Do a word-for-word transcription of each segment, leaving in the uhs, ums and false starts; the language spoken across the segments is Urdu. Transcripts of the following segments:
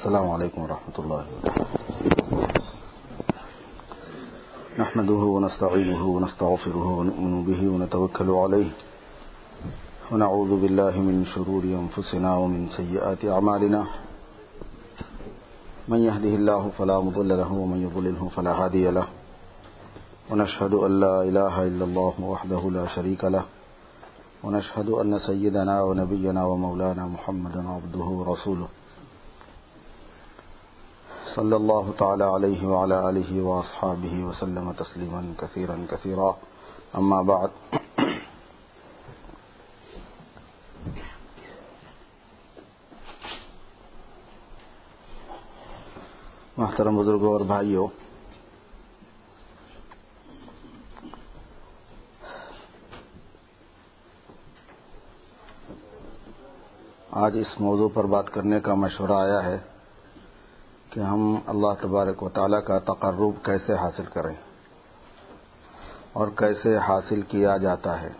السلام علیکم ورحمۃ اللہ وبرکاتہ. نحمده ونستعينه ونستغفره ونؤمن به ونتوكل عليه ونعوذ بالله من شرور أنفسنا ومن سيئات أعمالنا. من يهده الله فلا مضل له ومن يضلله فلا هادي له. ونشهد أن لا إله إلا الله وحده لا شريك له. ونشهد أن سيدنا ونبينا ومولانا محمدا عبده ورسوله صلى الله تعالى عليه وعلى آله وأصحابه وسلم تسليما كثيرا كثيرا. أما بعد، محترم بزرگوں اور بھائیوں، آج اس موضوع پر بات کرنے کا مشورہ آیا ہے کہ ہم اللہ تبارک و تعالیٰ کا تقرب کیسے حاصل کریں اور کیسے حاصل کیا جاتا ہے.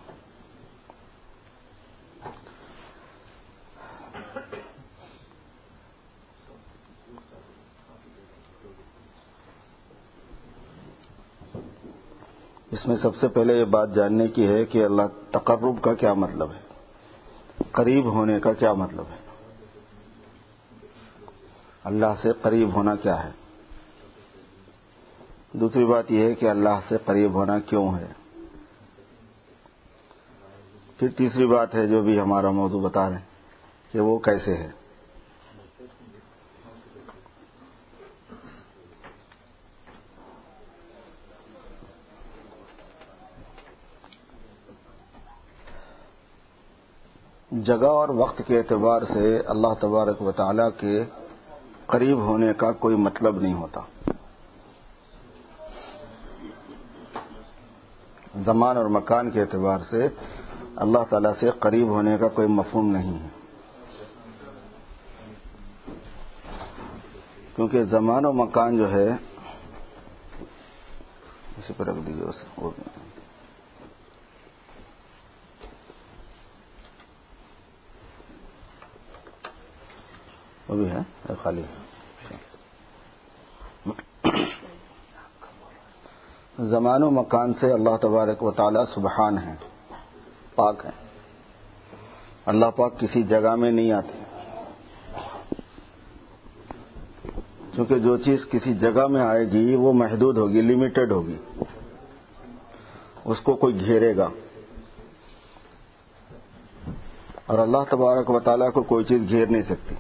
اس میں سب سے پہلے یہ بات جاننے کی ہے کہ اللہ تقرب کا کیا مطلب ہے، قریب ہونے کا کیا مطلب ہے، اللہ سے قریب ہونا کیا ہے. دوسری بات یہ ہے کہ اللہ سے قریب ہونا کیوں ہے. پھر تیسری بات ہے جو بھی ہمارا موضوع بتا رہے ہیں کہ وہ کیسے ہے. جگہ اور وقت کے اعتبار سے اللہ تبارک و تعالیٰ کے قریب ہونے کا کوئی مطلب نہیں ہوتا. زمان اور مکان کے اعتبار سے اللہ تعالیٰ سے قریب ہونے کا کوئی مفہوم نہیں ہے، کیونکہ زمان و مکان جو ہے اسی پر رکھ دیجیے اسے اور وہ بھی ہے خالی. زمان و مکان سے اللہ تبارک و تعالیٰ سبحان ہے، پاک ہے. اللہ پاک کسی جگہ میں نہیں آتے، کیونکہ جو چیز کسی جگہ میں آئے گی وہ محدود ہوگی، لمیٹڈ ہوگی، اس کو کوئی گھیرے گا. اور اللہ تبارک و تعالیٰ کو کوئی چیز گھیر نہیں سکتی،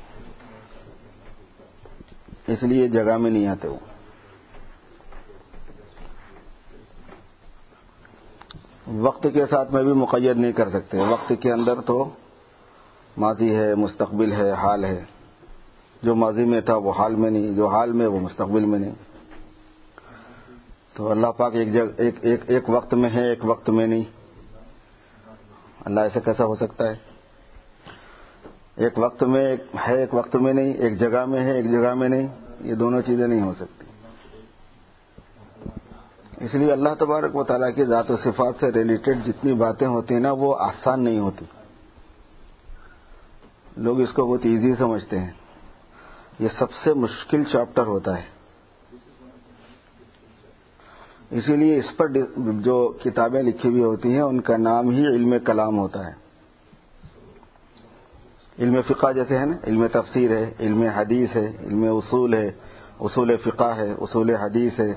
اس لیے جگہ میں نہیں آتے. وہ وقت کے ساتھ میں بھی مقید نہیں کر سکتے. وقت کے اندر تو ماضی ہے، مستقبل ہے، حال ہے. جو ماضی میں تھا وہ حال میں نہیں، جو حال میں وہ مستقبل میں نہیں. تو اللہ پاک ایک جگہ ایک ایک ایک وقت میں ہے، ایک وقت میں نہیں. اللہ ایسا کیسا ہو سکتا ہے؟ ایک وقت میں ہے، ایک وقت میں نہیں. ایک جگہ میں ہے، ایک جگہ میں نہیں. یہ دونوں چیزیں نہیں ہو سکتی. اس لیے اللہ تبارک و تعالیٰ کی ذات و صفات سے ریلیٹڈ جتنی باتیں ہوتی ہیں نا وہ آسان نہیں ہوتی. لوگ اس کو بہت ایزی سمجھتے ہیں. یہ سب سے مشکل چیپٹر ہوتا ہے. اسی لیے اس پر جو کتابیں لکھی ہوئی ہوتی ہیں ان کا نام ہی علم کلام ہوتا ہے. علم فقہ جیسے ہے نا، علم تفسیر ہے، علم حدیث ہے، علم اصول ہے، اصول فقہ ہے، اصول حدیث ہے.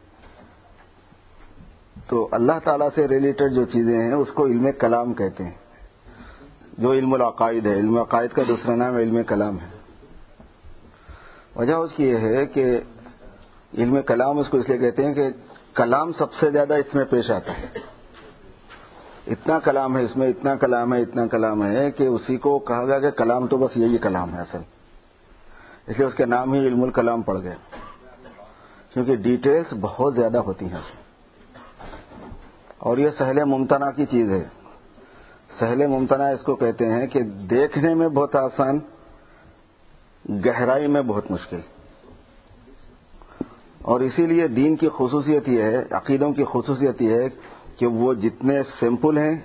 تو اللہ تعالیٰ سے ریلیٹڈ جو چیزیں ہیں اس کو علم کلام کہتے ہیں. جو علم العقائد ہے، علم عقائد کا دوسرا نام علم کلام ہے. وجہ اس کی یہ ہے کہ علم کلام اس کو اس لیے کہتے ہیں کہ کلام سب سے زیادہ اس میں پیش آتا ہے. اتنا کلام ہے اس میں، اتنا کلام ہے، اتنا کلام ہے کہ اسی کو کہا گیا کہ کلام تو بس یہی کلام ہے اصل. اس لیے اس کے نام ہی علم الکلام پڑ گئے، کیونکہ ڈیٹیلز بہت زیادہ ہوتی ہیں. اور یہ سہل ممتنع کی چیز ہے. سہل ممتنع اس کو کہتے ہیں کہ دیکھنے میں بہت آسان، گہرائی میں بہت مشکل. اور اسی لیے دین کی خصوصیت یہ ہے، عقیدوں کی خصوصیت یہ ہے کہ وہ جتنے سمپل ہیں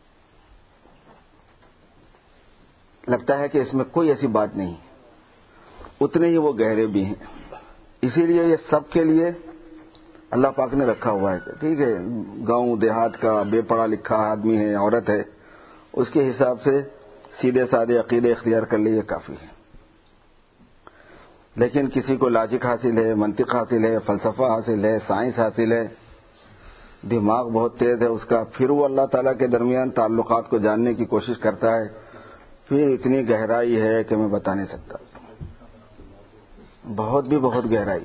لگتا ہے کہ اس میں کوئی ایسی بات نہیں. اتنے ہی وہ گہرے بھی ہیں. اسی لیے یہ سب کے لیے اللہ پاک نے رکھا ہوا ہے. ٹھیک ہے، گاؤں دیہات کا بے پڑھا لکھا آدمی ہے، عورت ہے، اس کے حساب سے سیدھے سادے عقیدے اختیار کر لیے کافی ہے. لیکن کسی کو لاجک حاصل ہے، منطق حاصل ہے، فلسفہ حاصل ہے، سائنس حاصل ہے، دماغ بہت تیز ہے اس کا، پھر وہ اللہ تعالیٰ کے درمیان تعلقات کو جاننے کی کوشش کرتا ہے. پھر اتنی گہرائی ہے کہ میں بتا نہیں سکتا، بہت بھی بہت گہرائی.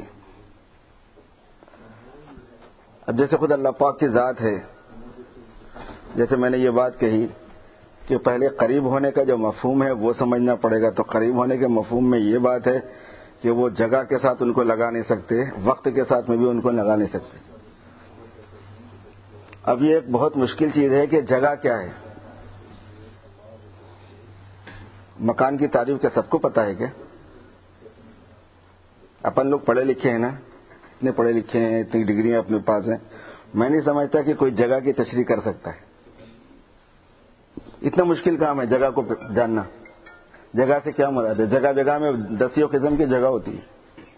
اب جیسے خود اللہ پاک کی ذات ہے، جیسے میں نے یہ بات کہی کہ پہلے قریب ہونے کا جو مفہوم ہے وہ سمجھنا پڑے گا. تو قریب ہونے کے مفہوم میں یہ بات ہے کہ وہ جگہ کے ساتھ ان کو لگا نہیں سکتے، وقت کے ساتھ میں بھی ان کو لگا نہیں سکتے. اب یہ ایک بہت مشکل چیز ہے کہ جگہ کیا ہے. مکان کی تعریف کیا سب کو پتا ہے کیا؟ اپن لوگ پڑھے لکھے ہیں نا، اتنے پڑھے لکھے ہیں، اتنی ڈگریاں اپنے پاس ہیں. میں نہیں سمجھتا کہ کوئی جگہ کی تشریح کر سکتا ہے. اتنا مشکل کام ہے جگہ کو جاننا. جگہ سے کیا مراد ہے؟ جگہ جگہ میں دسیوں قسم کی جگہ ہوتی ہے.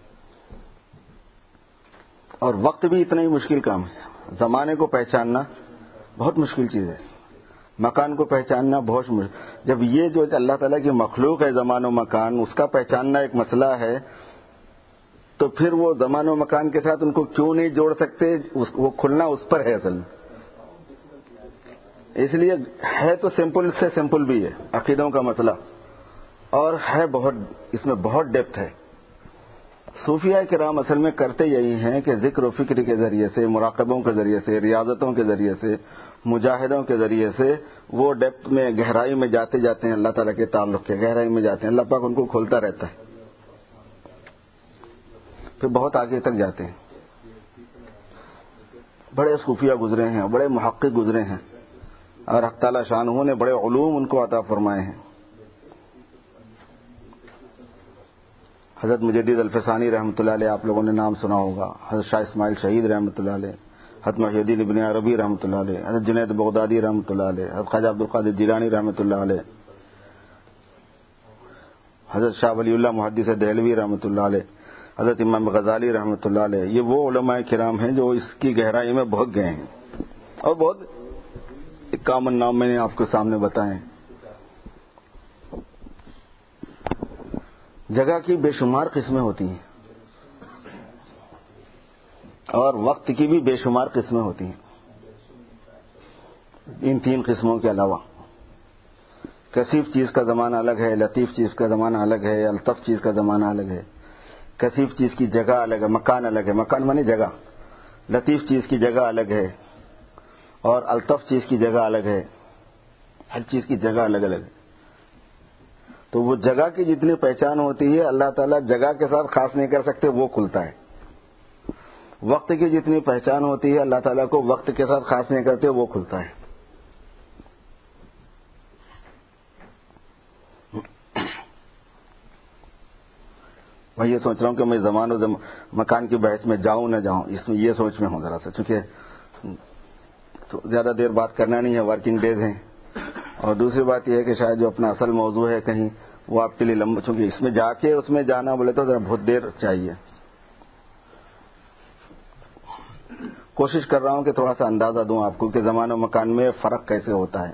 اور وقت بھی اتنا ہی مشکل کام ہے. زمانے کو پہچاننا بہت مشکل چیز ہے، مکان کو پہچاننا بہت مشکل. جب یہ جو اللہ تعالیٰ کی مخلوق ہے زمان و مکان، اس کا پہچاننا ایک مسئلہ ہے، تو پھر وہ زمان و مکان کے ساتھ ان کو کیوں نہیں جوڑ سکتے؟ وہ کھلنا اس پر ہے اصل میں. اس لیے ہے تو سمپل سے سمپل بھی ہے عقیدوں کا مسئلہ، اور ہے بہت، اس میں بہت ڈیپتھ ہے. صوفیاء کرام اصل میں کرتے یہی ہیں کہ ذکر و فکر کے ذریعے سے، مراقبوں کے ذریعے سے، ریاضتوں کے ذریعے سے، مجاہدوں کے ذریعے سے وہ ڈیپتھ میں، گہرائی میں جاتے جاتے ہیں، اللہ تعالیٰ کے تعلق کے گہرائی میں جاتے ہیں. اللہ پاک ان کو کھولتا رہتا ہے، پھر بہت آگے تک جاتے ہیں. بڑے صوفیاء گزرے ہیں، بڑے محقق گزرے ہیں، اور حق تعالیٰ شانہ نے بڑے علوم ان کو عطا فرمائے ہیں. حضرت مجدد الفسانی رحمۃ اللہ علیہ، آپ لوگوں نے نام سنا ہوگا. حضرت شاہ اسماعیل شہید رحمۃ اللہ علیہ، حضرت محی الدین ابن عربی رحمۃ اللہ علیہ، حضرت جنید بغدادی رحمۃ اللہ علیہ، حضرت خواجہ عبد القادر جیلانی رحمۃ اللہ علیہ، حضرت شاہ ولی اللہ محدث دہلوی رحمۃ اللہ علیہ، حضرت امام غزالی رحمۃ اللہ علیہ. یہ وہ علماء کرام ہیں جو اس کی گہرائی میں بہت گئے ہیں، اور بہت ایک کامن نام میں نے آپ کے سامنے بتائے ہیں. جگہ کی بے شمار قسمیں ہوتی ہیں، اور وقت کی بھی بے شمار قسمیں ہوتی ہیں. ان تین قسموں کے علاوہ کثیف چیز کا زمانہ الگ ہے، لطیف چیز کا زمانہ الگ ہے، الطف چیز کا زمانہ الگ ہے. کثیف چیز کی جگہ الگ ہے، مکان الگ ہے، مکان مانے جگہ. لطیف چیز کی جگہ الگ ہے، اور الطف چیز کی جگہ الگ ہے. ہر چیز کی جگہ الگ الگ ہے. تو وہ جگہ کی جتنی پہچان ہوتی ہے اللہ تعالیٰ جگہ کے ساتھ خاص نہیں کر سکتے، وہ کھلتا ہے. وقت کی جتنی پہچان ہوتی ہے اللہ تعالیٰ کو وقت کے ساتھ خاص نہیں کرتے، وہ کھلتا ہے. میں یہ سوچ رہا ہوں کہ میں زمان و زم... مکان کی بحث میں جاؤں نہ جاؤں، اس میں یہ سوچ میں ہوں ذرا سا، چونکہ تو زیادہ دیر بات کرنا نہیں ہے، ورکنگ ڈیز ہیں. اور دوسری بات یہ ہے کہ شاید جو اپنا اصل موضوع ہے کہیں وہ آپ کے لیے لمبا، چونکہ اس میں جا کے اس میں جانا بولے تو ذرا بہت دیر چاہیے. کوشش کر رہا ہوں کہ تھوڑا سا اندازہ دوں آپ کو کہ زمان و مکان میں فرق کیسے ہوتا ہے.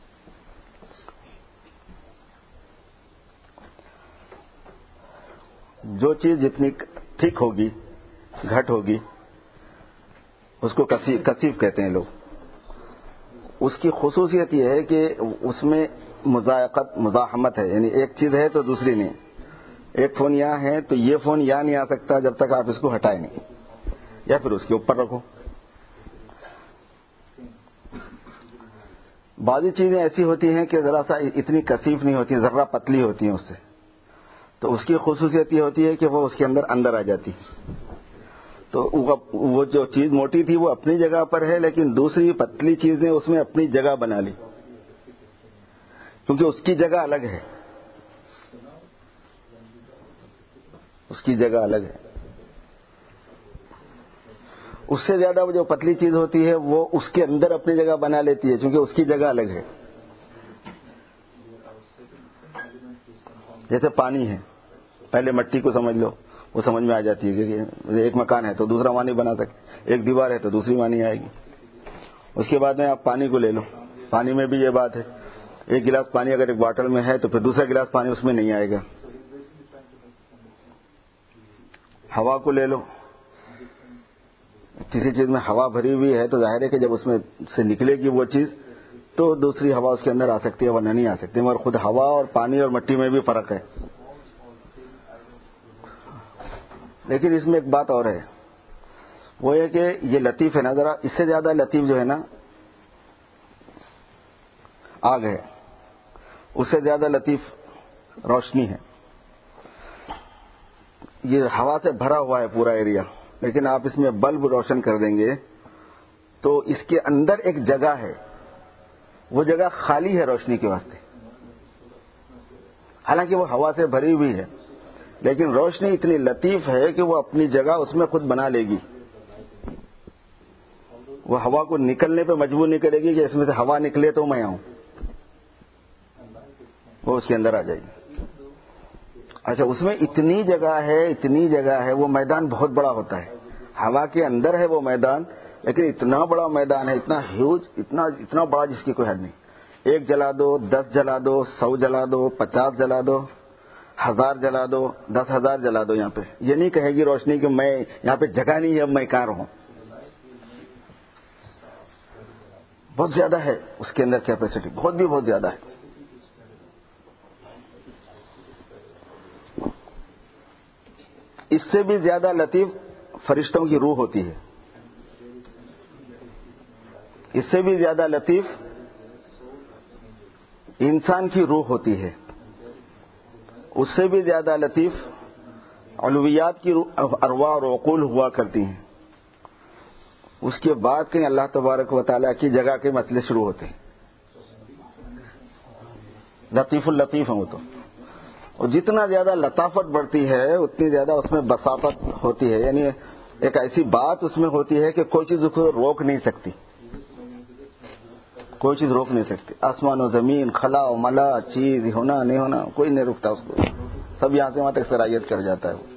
جو چیز جتنی ٹھیک ہوگی، گھٹ ہوگی، اس کو کثیف کہتے ہیں لوگ. اس کی خصوصیت یہ ہے کہ اس میں مضاحقت مزاحمت ہے، یعنی ایک چیز ہے تو دوسری نہیں. ایک فون یہاں ہے تو یہ فون یہاں نہیں آ سکتا جب تک آپ اس کو ہٹائیں نہیں، یا پھر اس کے اوپر رکھو. بعضی چیزیں ایسی ہوتی ہیں کہ ذرا سا اتنی کثیف نہیں ہوتی، ذرا پتلی ہوتی ہیں اس سے، تو اس کی خصوصیت یہ ہوتی ہے کہ وہ اس کے اندر اندر آ جاتی. تو وہ جو چیز موٹی تھی وہ اپنی جگہ پر ہے، لیکن دوسری پتلی چیز نے اس میں اپنی جگہ بنا لی، کیونکہ اس کی جگہ الگ ہے، اس کی جگہ الگ ہے. اس سے زیادہ جو پتلی چیز ہوتی ہے وہ اس کے اندر اپنی جگہ بنا لیتی ہے، کیونکہ اس کی جگہ الگ ہے. جیسے پانی ہے، پہلے مٹی کو سمجھ لو، وہ سمجھ میں آ جاتی ہے کہ ایک مکان ہے تو دوسرا وہاں نہیں بنا سکتے، ایک دیوار ہے تو دوسری وہاں نہیں آئے گی۔ اس کے بعد میں آپ پانی کو لے لو، پانی میں بھی یہ بات ہے، ایک گلاس پانی اگر ایک باٹل میں ہے تو پھر دوسرا گلاس پانی اس میں نہیں آئے گا۔ ہوا کو لے لو، کسی چیز میں ہوا بھری ہوئی ہے تو ظاہر ہے کہ جب اس میں سے نکلے گی وہ چیز تو دوسری ہوا اس کے اندر آ سکتی ہے ورنہ نہیں آ سکتی، مگر خود ہوا اور پانی اور مٹی میں بھی فرق ہے۔ لیکن اس میں ایک بات اور ہے، وہ یہ کہ یہ لطیف ہے نا، ذرا اس سے زیادہ لطیف جو ہے نا آگ ہے، اس سے زیادہ لطیف روشنی ہے۔ یہ ہوا سے بھرا ہوا ہے پورا ایریا، لیکن آپ اس میں بلب روشن کر دیں گے تو اس کے اندر ایک جگہ ہے، وہ جگہ خالی ہے روشنی کے واسطے، حالانکہ وہ ہوا سے بھری ہوئی ہے، لیکن روشنی اتنی لطیف ہے کہ وہ اپنی جگہ اس میں خود بنا لے گی، وہ ہوا کو نکلنے پہ مجبور نہیں کرے گی کہ اس میں سے ہوا نکلے تو میں آؤں، وہ اس کے اندر آ جائے گی۔ اچھا، اس میں اتنی جگہ ہے، اتنی جگہ ہے، وہ میدان بہت بڑا ہوتا ہے، ہوا کے اندر ہے وہ میدان، لیکن اتنا بڑا میدان ہے، اتنا ہیوج، اتنا اتنا بڑا جس کی کوئی حد نہیں۔ ایک جلا دو، دس جلا دو، سو جلا دو، پچاس جلا دو، ہزار جلا دو، دس ہزار جلا دو، یہاں پہ یہ نہیں کہے گی روشنی کہ میں یہاں پہ جگہ نہیں ہے، اب میں کہاں رہوں۔ بہت زیادہ ہے اس کے اندر کیپیسٹی، بہت بھی بہت زیادہ ہے۔ اس سے بھی زیادہ لطیف فرشتوں کی روح ہوتی ہے، اس سے بھی زیادہ لطیف انسان کی روح ہوتی ہے، اس سے بھی زیادہ لطیف علویات کی ارواح اور عقول ہوا کرتی ہیں۔ اس کے بعد کہیں اللہ تبارک و تعالیٰ کی جگہ کے مسئلے شروع ہوتے ہیں، لطیف اللطیف ہیں وہ تو، اور جتنا زیادہ لطافت بڑھتی ہے اتنی زیادہ اس میں بساطت ہوتی ہے، یعنی ایک ایسی بات اس میں ہوتی ہے کہ کوئی چیز اس کو روک نہیں سکتی، کوئی چیز روک نہیں سکتی، آسمان و زمین، خلا و ملا، چیز ہونا نہیں ہونا کوئی نہیں روکتا اس کو، سب یہاں سے وہاں تک سرایت کر جاتا ہے وہ۔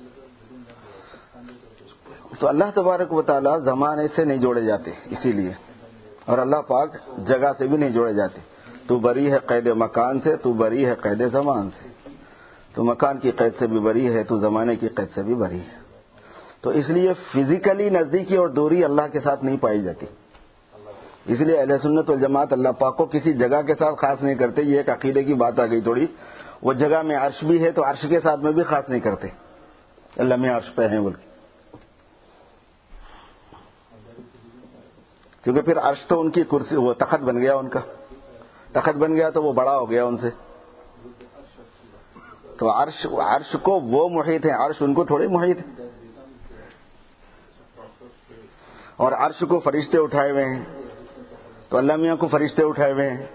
تو اللہ تبارک و تعالی زمانے سے نہیں جوڑے جاتے اسی لیے، اور اللہ پاک جگہ سے بھی نہیں جوڑے جاتے۔ تو بری ہے قید مکان سے، تو بری ہے قید زمان سے، تو مکان کی قید سے بھی بری ہے، تو زمانے کی قید سے بھی بری ہے۔ تو اس لیے فزیکلی نزدیکی اور دوری اللہ کے ساتھ نہیں پائی جاتی، اس لیے اہل سنت والجماعت اللہ پاک کو کسی جگہ کے ساتھ خاص نہیں کرتے۔ یہ ایک عقیدے کی بات آ گئی تھوڑی، وہ جگہ میں عرش بھی ہے تو عرش کے ساتھ میں بھی خاص نہیں کرتے اللہ میں عرش پہ ہیں بول کے، کیونکہ پھر عرش تو ان کی کرسی، وہ تخت بن گیا، ان کا تخت بن گیا تو وہ بڑا ہو گیا ان سے، تو عرش عرش کو وہ محیط ہے، عرش ان کو تھوڑے محیط ہے، اور عرش کو فرشتے اٹھائے ہوئے ہیں تو اللہ میاں کو فرشتے اٹھائے ہوئے ہیں،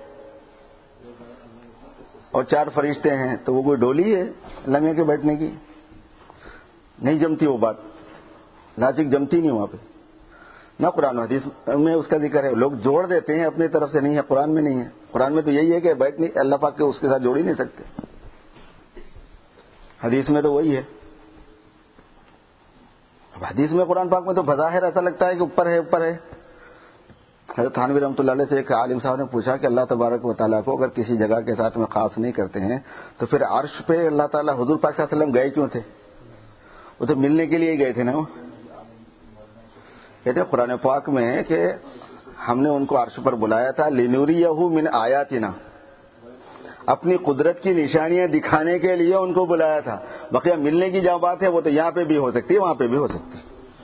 اور چار فرشتے ہیں تو وہ کوئی ڈولی ہے اللہ میاں کے بیٹھنے کی، نہیں جمتی وہ بات، لاجک جمتی نہیں وہاں پہ، نہ قرآن و حدیث میں اس کا ذکر ہے، لوگ جوڑ دیتے ہیں اپنی طرف سے، نہیں ہے قرآن میں نہیں ہے، قرآن میں تو یہی ہے کہ بیٹھ نہیں اللہ پاک کے اس کے ساتھ جوڑ ہی نہیں سکتے، حدیث میں تو وہی ہے، اب حدیث میں قرآن پاک میں تو بظاہر ایسا لگتا ہے کہ اوپر ہے اوپر ہے۔ حضرت تھانوی رحمۃ اللہ علیہ سے ایک عالم صاحب نے پوچھا کہ اللہ تبارک و تعالیٰ کو اگر کسی جگہ کے ساتھ میں خاص نہیں کرتے ہیں تو پھر عرش پہ اللہ تعالیٰ حضور پاک صلی اللہ علیہ وسلم گئے کیوں تھے؟ وہ تو ملنے کے لیے ہی گئے تھے نا، وہ کہتے ہیں قرآن پاک میں ہے کہ ہم نے ان کو عرش پر بلایا تھا لِنُرِيَهُ مِنْ آیاتنا، اپنی قدرت کی نشانیاں دکھانے کے لیے ان کو بلایا تھا، بقیہ ملنے کی جہاں بات ہے وہ تو یہاں پہ بھی ہو سکتی ہے وہاں پہ بھی ہو سکتی ہے،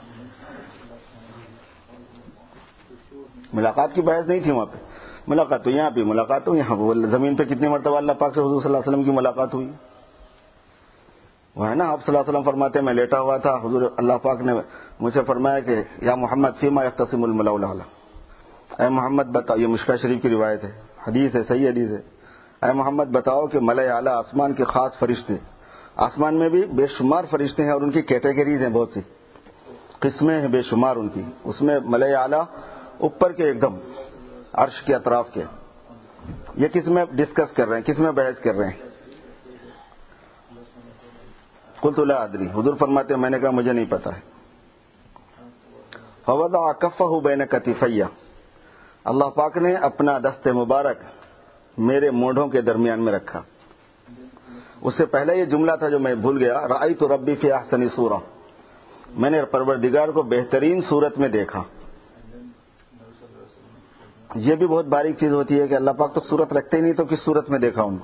ملاقات کی بحث نہیں تھی وہاں پہ، ملاقات تو یہاں پہ، ملاقات تو یہاں پہ، زمین پہ کتنی مرتبہ اللہ پاک سے حضور صلی اللہ علیہ وسلم کی ملاقات ہوئی، وہ ہے نا آپ صلی اللہ علیہ وسلم فرماتے ہیں میں لیٹا ہوا تھا، حضور اللہ پاک نے مجھ سے فرمایا کہ یا محمد فیما یختصم الملأ الاعلی، اے محمد بتاؤ، یہ مشکا شریف کی روایت ہے، حدیث ہے، صحیح حدیث ہے، اے محمد بتاؤ کہ ملأ اعلی آسمان کے خاص فرشتے، آسمان میں بھی بے شمار فرشتے ہیں اور ان کی کیٹیگریز ہیں، بہت سی قسمیں ہیں بے شمار ان کی، اس میں ملأ اعلی اوپر کے ایک دم عرش کے اطراف کے، یہ کس میں ڈسکس کر رہے ہیں، کس میں بحث کر رہے ہیں؟ قلت لا ادری، حضور فرماتے ہیں میں نے کہا مجھے نہیں پتا ہے. فوضع کفہ بین کتفیہ، اللہ پاک نے اپنا دست مبارک میرے مونڈھوں کے درمیان میں رکھا. اس سے پہلے یہ جملہ تھا جو میں بھول گیا، رأیت ربی فی احسن صورہ، میں نے پروردگار کو بہترین صورت میں دیکھا. یہ بھی بہت باریک چیز ہوتی ہے کہ اللہ پاک تو صورت رکھتے ہی نہیں تو کس صورت میں دیکھا ان کو.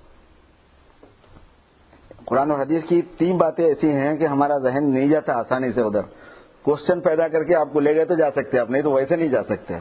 قرآن اور حدیث کی تین باتیں ایسی ہیں کہ ہمارا ذہن نہیں جاتا آسانی سے ادھر. کوشچن پیدا کر کے آپ کو لے گئے تو جا سکتے آپ، نہیں تو ویسے نہیں جا سکتے.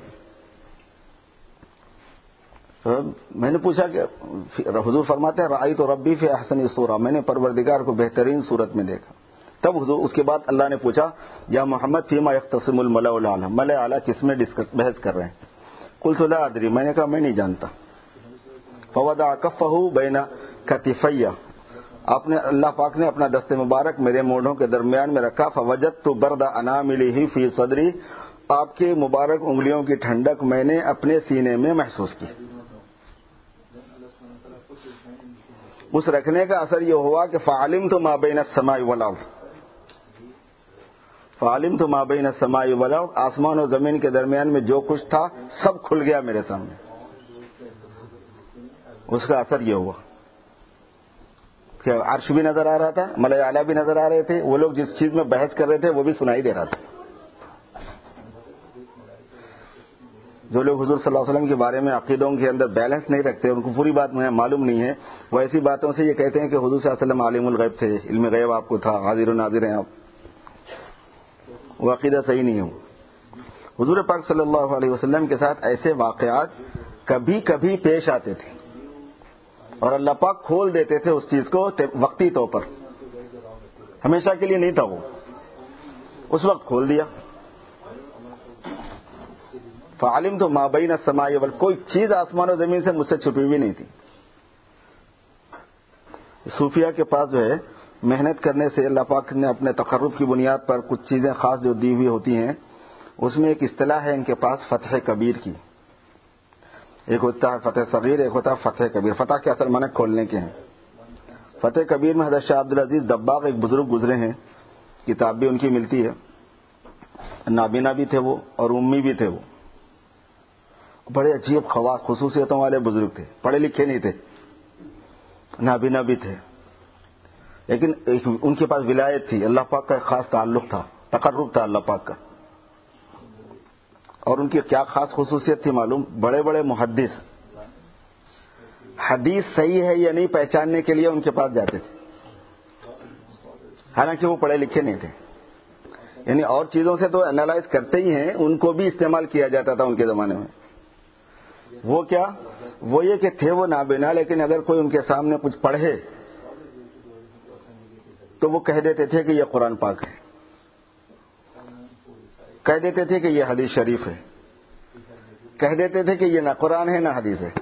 تو میں نے پوچھا کہ حضور فرماتے ہیں رأیت ربی فی احسن صورہ، میں نے پروردگار کو بہترین صورت میں دیکھا. تب حضور اس کے بعد اللہ نے پوچھا یا محمد فیما یختصم الملأ الاعلی، ملأ اعلی کس میں ڈسکس بحث کر رہے ہیں؟ قلت لا ادری، میں نے کہا میں نہیں جانتا. فوضع کفہ بین کتفیہ، آپ نے اللہ پاک نے اپنا دست مبارک میرے مونڈھوں کے درمیان میں رکھا. فوجدت برد اناملہ فی صدری، آپ کے مبارک انگلیوں کی ٹھنڈک میں نے اپنے سینے میں محسوس کی. اس رکھنے کا اثر یہ ہوا کہ فعلمت ما بین السماء والارض، فعلمت ما بین السماء والارض، آسمان اور زمین کے درمیان میں جو کچھ تھا سب کھل گیا میرے سامنے. اس کا اثر یہ ہوا کہ عرش بھی نظر آ رہا تھا، ملائے اعلیٰ بھی نظر آ رہے تھے، وہ لوگ جس چیز میں بحث کر رہے تھے وہ بھی سنائی دے رہا تھا. جو لوگ حضور صلی اللہ علیہ وسلم کے بارے میں عقیدوں کے اندر بیلنس نہیں رکھتے، ان کو پوری بات معلوم نہیں ہے، وہ ایسی باتوں سے یہ کہتے ہیں کہ حضور صلی اللہ علیہ وسلم عالم الغیب تھے، علم غیب آپ کو تھا، حاضر و ناظر ہیں آپ. وہ عقیدہ صحیح نہیں ہو. حضور پاک صلی اللہ علیہ وسلم کے ساتھ ایسے واقعات کبھی کبھی پیش آتے تھے اور اللہ پاک کھول دیتے تھے اس چیز کو وقتی طور پر، ہمیشہ کے لیے نہیں تھا. وہ اس وقت کھول دیا. فعلمت ما بین السماء والارض، کوئی چیز آسمان و زمین سے مجھ سے چھپی ہوئی نہیں تھی. صوفیہ کے پاس جو ہے محنت کرنے سے اللہ پاک نے اپنے تقرب کی بنیاد پر کچھ چیزیں خاص جو دی ہوئی ہوتی ہیں، اس میں ایک اصطلاح ہے ان کے پاس فتح کبیر کی. ایک ہوتا ہے فتح صغیر، ایک ہوتا ہے فتح کبیر. فتح کے اصل معنی کھولنے کے ہیں. فتح کبیر میں حضرت شاہ عبدالعزیز دباغ ایک بزرگ گزرے ہیں، کتاب بھی ان کی ملتی ہے. نابینا بھی تھے وہ اور امی بھی تھے. وہ بڑے عجیب خواص خصوصیتوں والے بزرگ تھے، پڑھے لکھے نہیں تھے، نابینا بھی تھے، لیکن ایک ان کے پاس ولایت تھی، اللہ پاک کا ایک خاص تعلق تھا، تقرب تھا اللہ پاک کا. اور ان کی کیا خاص خصوصیت تھی معلوم؟ بڑے بڑے محدث حدیث صحیح ہے یا نہیں پہچاننے کے لیے ان کے پاس جاتے تھے، حالانکہ وہ پڑھے لکھے نہیں تھے. یعنی اور چیزوں سے تو انالائز کرتے ہی ہیں، ان کو بھی استعمال کیا جاتا تھا ان کے زمانے میں. وہ کیا؟ وہ یہ کہ تھے وہ نابینا، لیکن اگر کوئی ان کے سامنے کچھ پڑھے تو وہ کہہ دیتے تھے کہ یہ قرآن پاک ہے، کہہ دیتے تھے کہ یہ حدیث شریف ہے، کہہ دیتے تھے کہ یہ نہ قرآن ہے نہ حدیث ہے.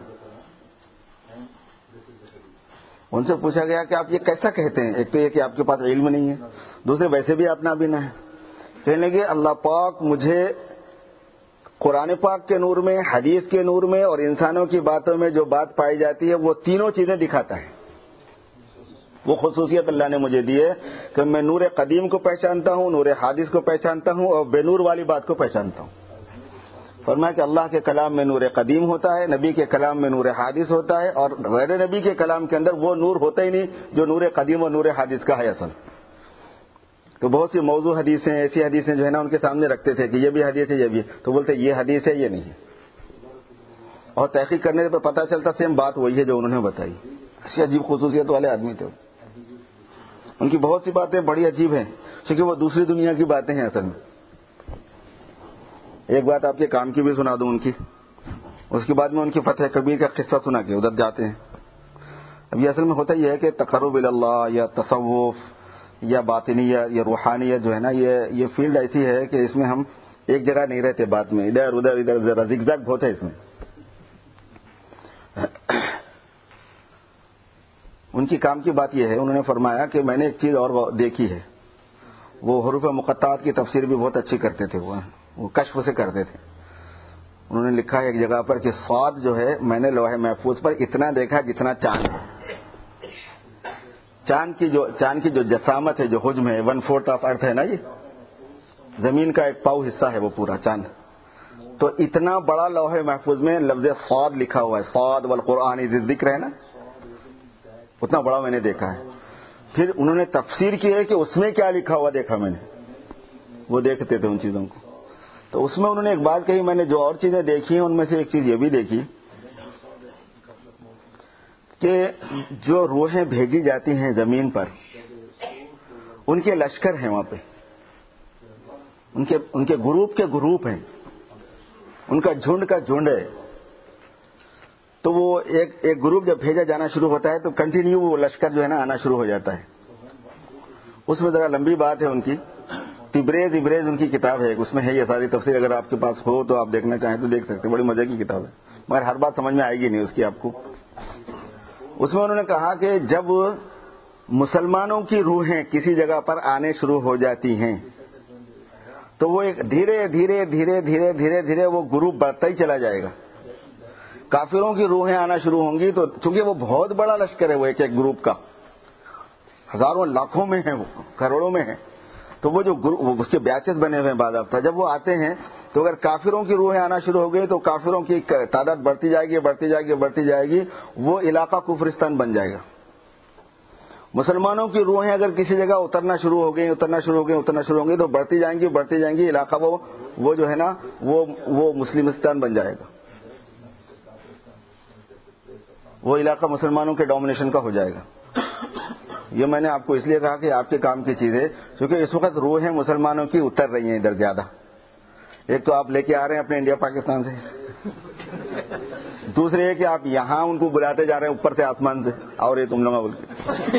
ان سے پوچھا گیا کہ آپ یہ کیسا کہتے ہیں؟ ایک تو یہ کہ آپ کے پاس علم نہیں ہے، دوسرے ویسے بھی آپ نابینا ہیں. کہنے لگے اللہ پاک مجھے قرآن پاک کے نور میں، حدیث کے نور میں اور انسانوں کی باتوں میں جو بات پائی جاتی ہے وہ تینوں چیزیں دکھاتا ہے. وہ خصوصیت اللہ نے مجھے دی ہے کہ میں نور قدیم کو پہچانتا ہوں، نور حادث کو پہچانتا ہوں اور بے نور والی بات کو پہچانتا ہوں. فرمایا کہ اللہ کے کلام میں نور قدیم ہوتا ہے، نبی کے کلام میں نور حادث ہوتا ہے، اور غیر نبی کے کلام کے اندر وہ نور ہوتا ہی نہیں جو نور قدیم اور نور حادث کا ہے اصل. تو بہت سی موضوع حدیثیں، ایسی حدیثیں جو ہے نا ان کے سامنے رکھتے تھے کہ یہ بھی حدیث ہے، یہ بھی ہے، تو بولتے یہ حدیث ہے یہ نہیں ہے. اور تحقیق کرنے پہ پتہ چلتا سیم بات وہی ہے جو انہوں نے بتائی. ایسی عجیب خصوصیت والے آدمی تھے. ان کی بہت سی باتیں بڑی عجیب ہیں کیونکہ وہ دوسری دنیا کی باتیں ہیں اصل میں. ایک بات آپ کے کام کی بھی سنا دوں ان کی، اس کے بعد میں ان کی فتح کبیر کا قصہ سنا کے ادھر جاتے ہیں. اب یہ اصل میں ہوتا یہ ہے کہ تقرب اللہ یا تصوف یا باطنیت یا روحانیت جو ہے نا، یہ یہ فیلڈ ایسی ہے کہ اس میں ہم ایک جگہ نہیں رہتے، بات میں ادھر ادھر ادھر ادھر زگزگ بہت ہے اس میں. ان کی کام کی بات یہ ہے، انہوں نے فرمایا کہ میں نے ایک چیز اور دیکھی ہے. وہ حروف مقطعات کی تفسیر بھی بہت اچھی کرتے تھے، وہ وہ کشف سے کرتے تھے. انہوں نے لکھا ہے ایک جگہ پر کہ صاد جو ہے میں نے لوح محفوظ پر اتنا دیکھا جتنا چاند ہے. چاند کی جو چاند کی جو جسامت ہے، جو حجم ہے، ون فورتھ آف ارتھ ہے نا، یہ زمین کا ایک پاؤ حصہ ہے وہ پورا چاند. تو اتنا بڑا لوح محفوظ میں لفظ صاد لکھا ہوا ہے، صاد والقرآن ذی الذکر ہے نا، اتنا بڑا میں نے دیکھا ہے. پھر انہوں نے تفسیر کی ہے کہ اس میں کیا لکھا ہوا دیکھا میں نے، وہ دیکھتے تھے ان چیزوں کو. تو اس میں انہوں نے ایک بات کہی، میں نے جو اور چیزیں دیکھی ہیں ان میں سے ایک چیز یہ بھی دیکھی کہ جو روحیں بھیجی جاتی ہیں زمین پر، ان کے لشکر ہیں وہاں پہ، ان کے ان کے گروپ کے گروپ ہیں، ان کا جھنڈ کا جھنڈ ہے. تو وہ ایک ایک گروپ جب بھیجا جانا شروع ہوتا ہے تو کنٹینیو وہ لشکر جو ہے نا آنا شروع ہو جاتا ہے. اس میں ذرا لمبی بات ہے ان کی، تبریز ابریز ان کی کتاب ہے، اس میں ہے یہ ساری تفسیر. اگر آپ کے پاس ہو تو آپ دیکھنا چاہیں تو دیکھ سکتے ہیں، بڑی مزے کی کتاب ہے، مگر ہر بات سمجھ میں آئے گی نہیں اس کی آپ کو. اس میں انہوں نے کہا کہ جب مسلمانوں کی روحیں کسی جگہ پر آنے شروع ہو جاتی ہیں تو وہ ایک دھیرے دھیرے دھیرے دھیرے دھیرے دھیرے وہ گروپ بڑھتا ہی چلا جائے گا. کافروں کی روحیں آنا شروع ہوں گی تو چونکہ وہ بہت بڑا لشکر ہے، وہ ایک ایک گروپ کا ہزاروں لاکھوں میں ہے، وہ کروڑوں میں ہے. تو وہ جو اس کے بیچز بنے ہوئے ہیں باضابطہ، جب وہ آتے ہیں تو اگر کافروں کی روحیں آنا شروع ہو گئی تو کافروں کی تعداد بڑھتی جائے گی بڑھتی جائے گی بڑھتی جائے گی، وہ علاقہ کفرستان بن جائے گا. مسلمانوں کی روحیں اگر کسی جگہ اترنا شروع ہو گئی اترنا شروع ہو گئی اترنا شروع ہوں گی تو بڑھتی جائیں گی بڑھتی جائیں گی، علاقہ وہ وہ جو ہے نا وہ وہ مسلمستان بن جائے گا، وہ علاقہ مسلمانوں کے ڈومینیشن کا ہو جائے گا. یہ میں نے آپ کو اس لیے کہا کہ آپ کے کام کی چیز ہے، کیونکہ اس وقت روحیں مسلمانوں کی اتر رہی ہیں ادھر زیادہ. ایک تو آپ لے کے آ رہے ہیں اپنے انڈیا پاکستان سے، دوسرے یہ کہ آپ یہاں ان کو بلاتے جا رہے ہیں اوپر سے آسمان سے، اور یہ تم لوگ بول کے.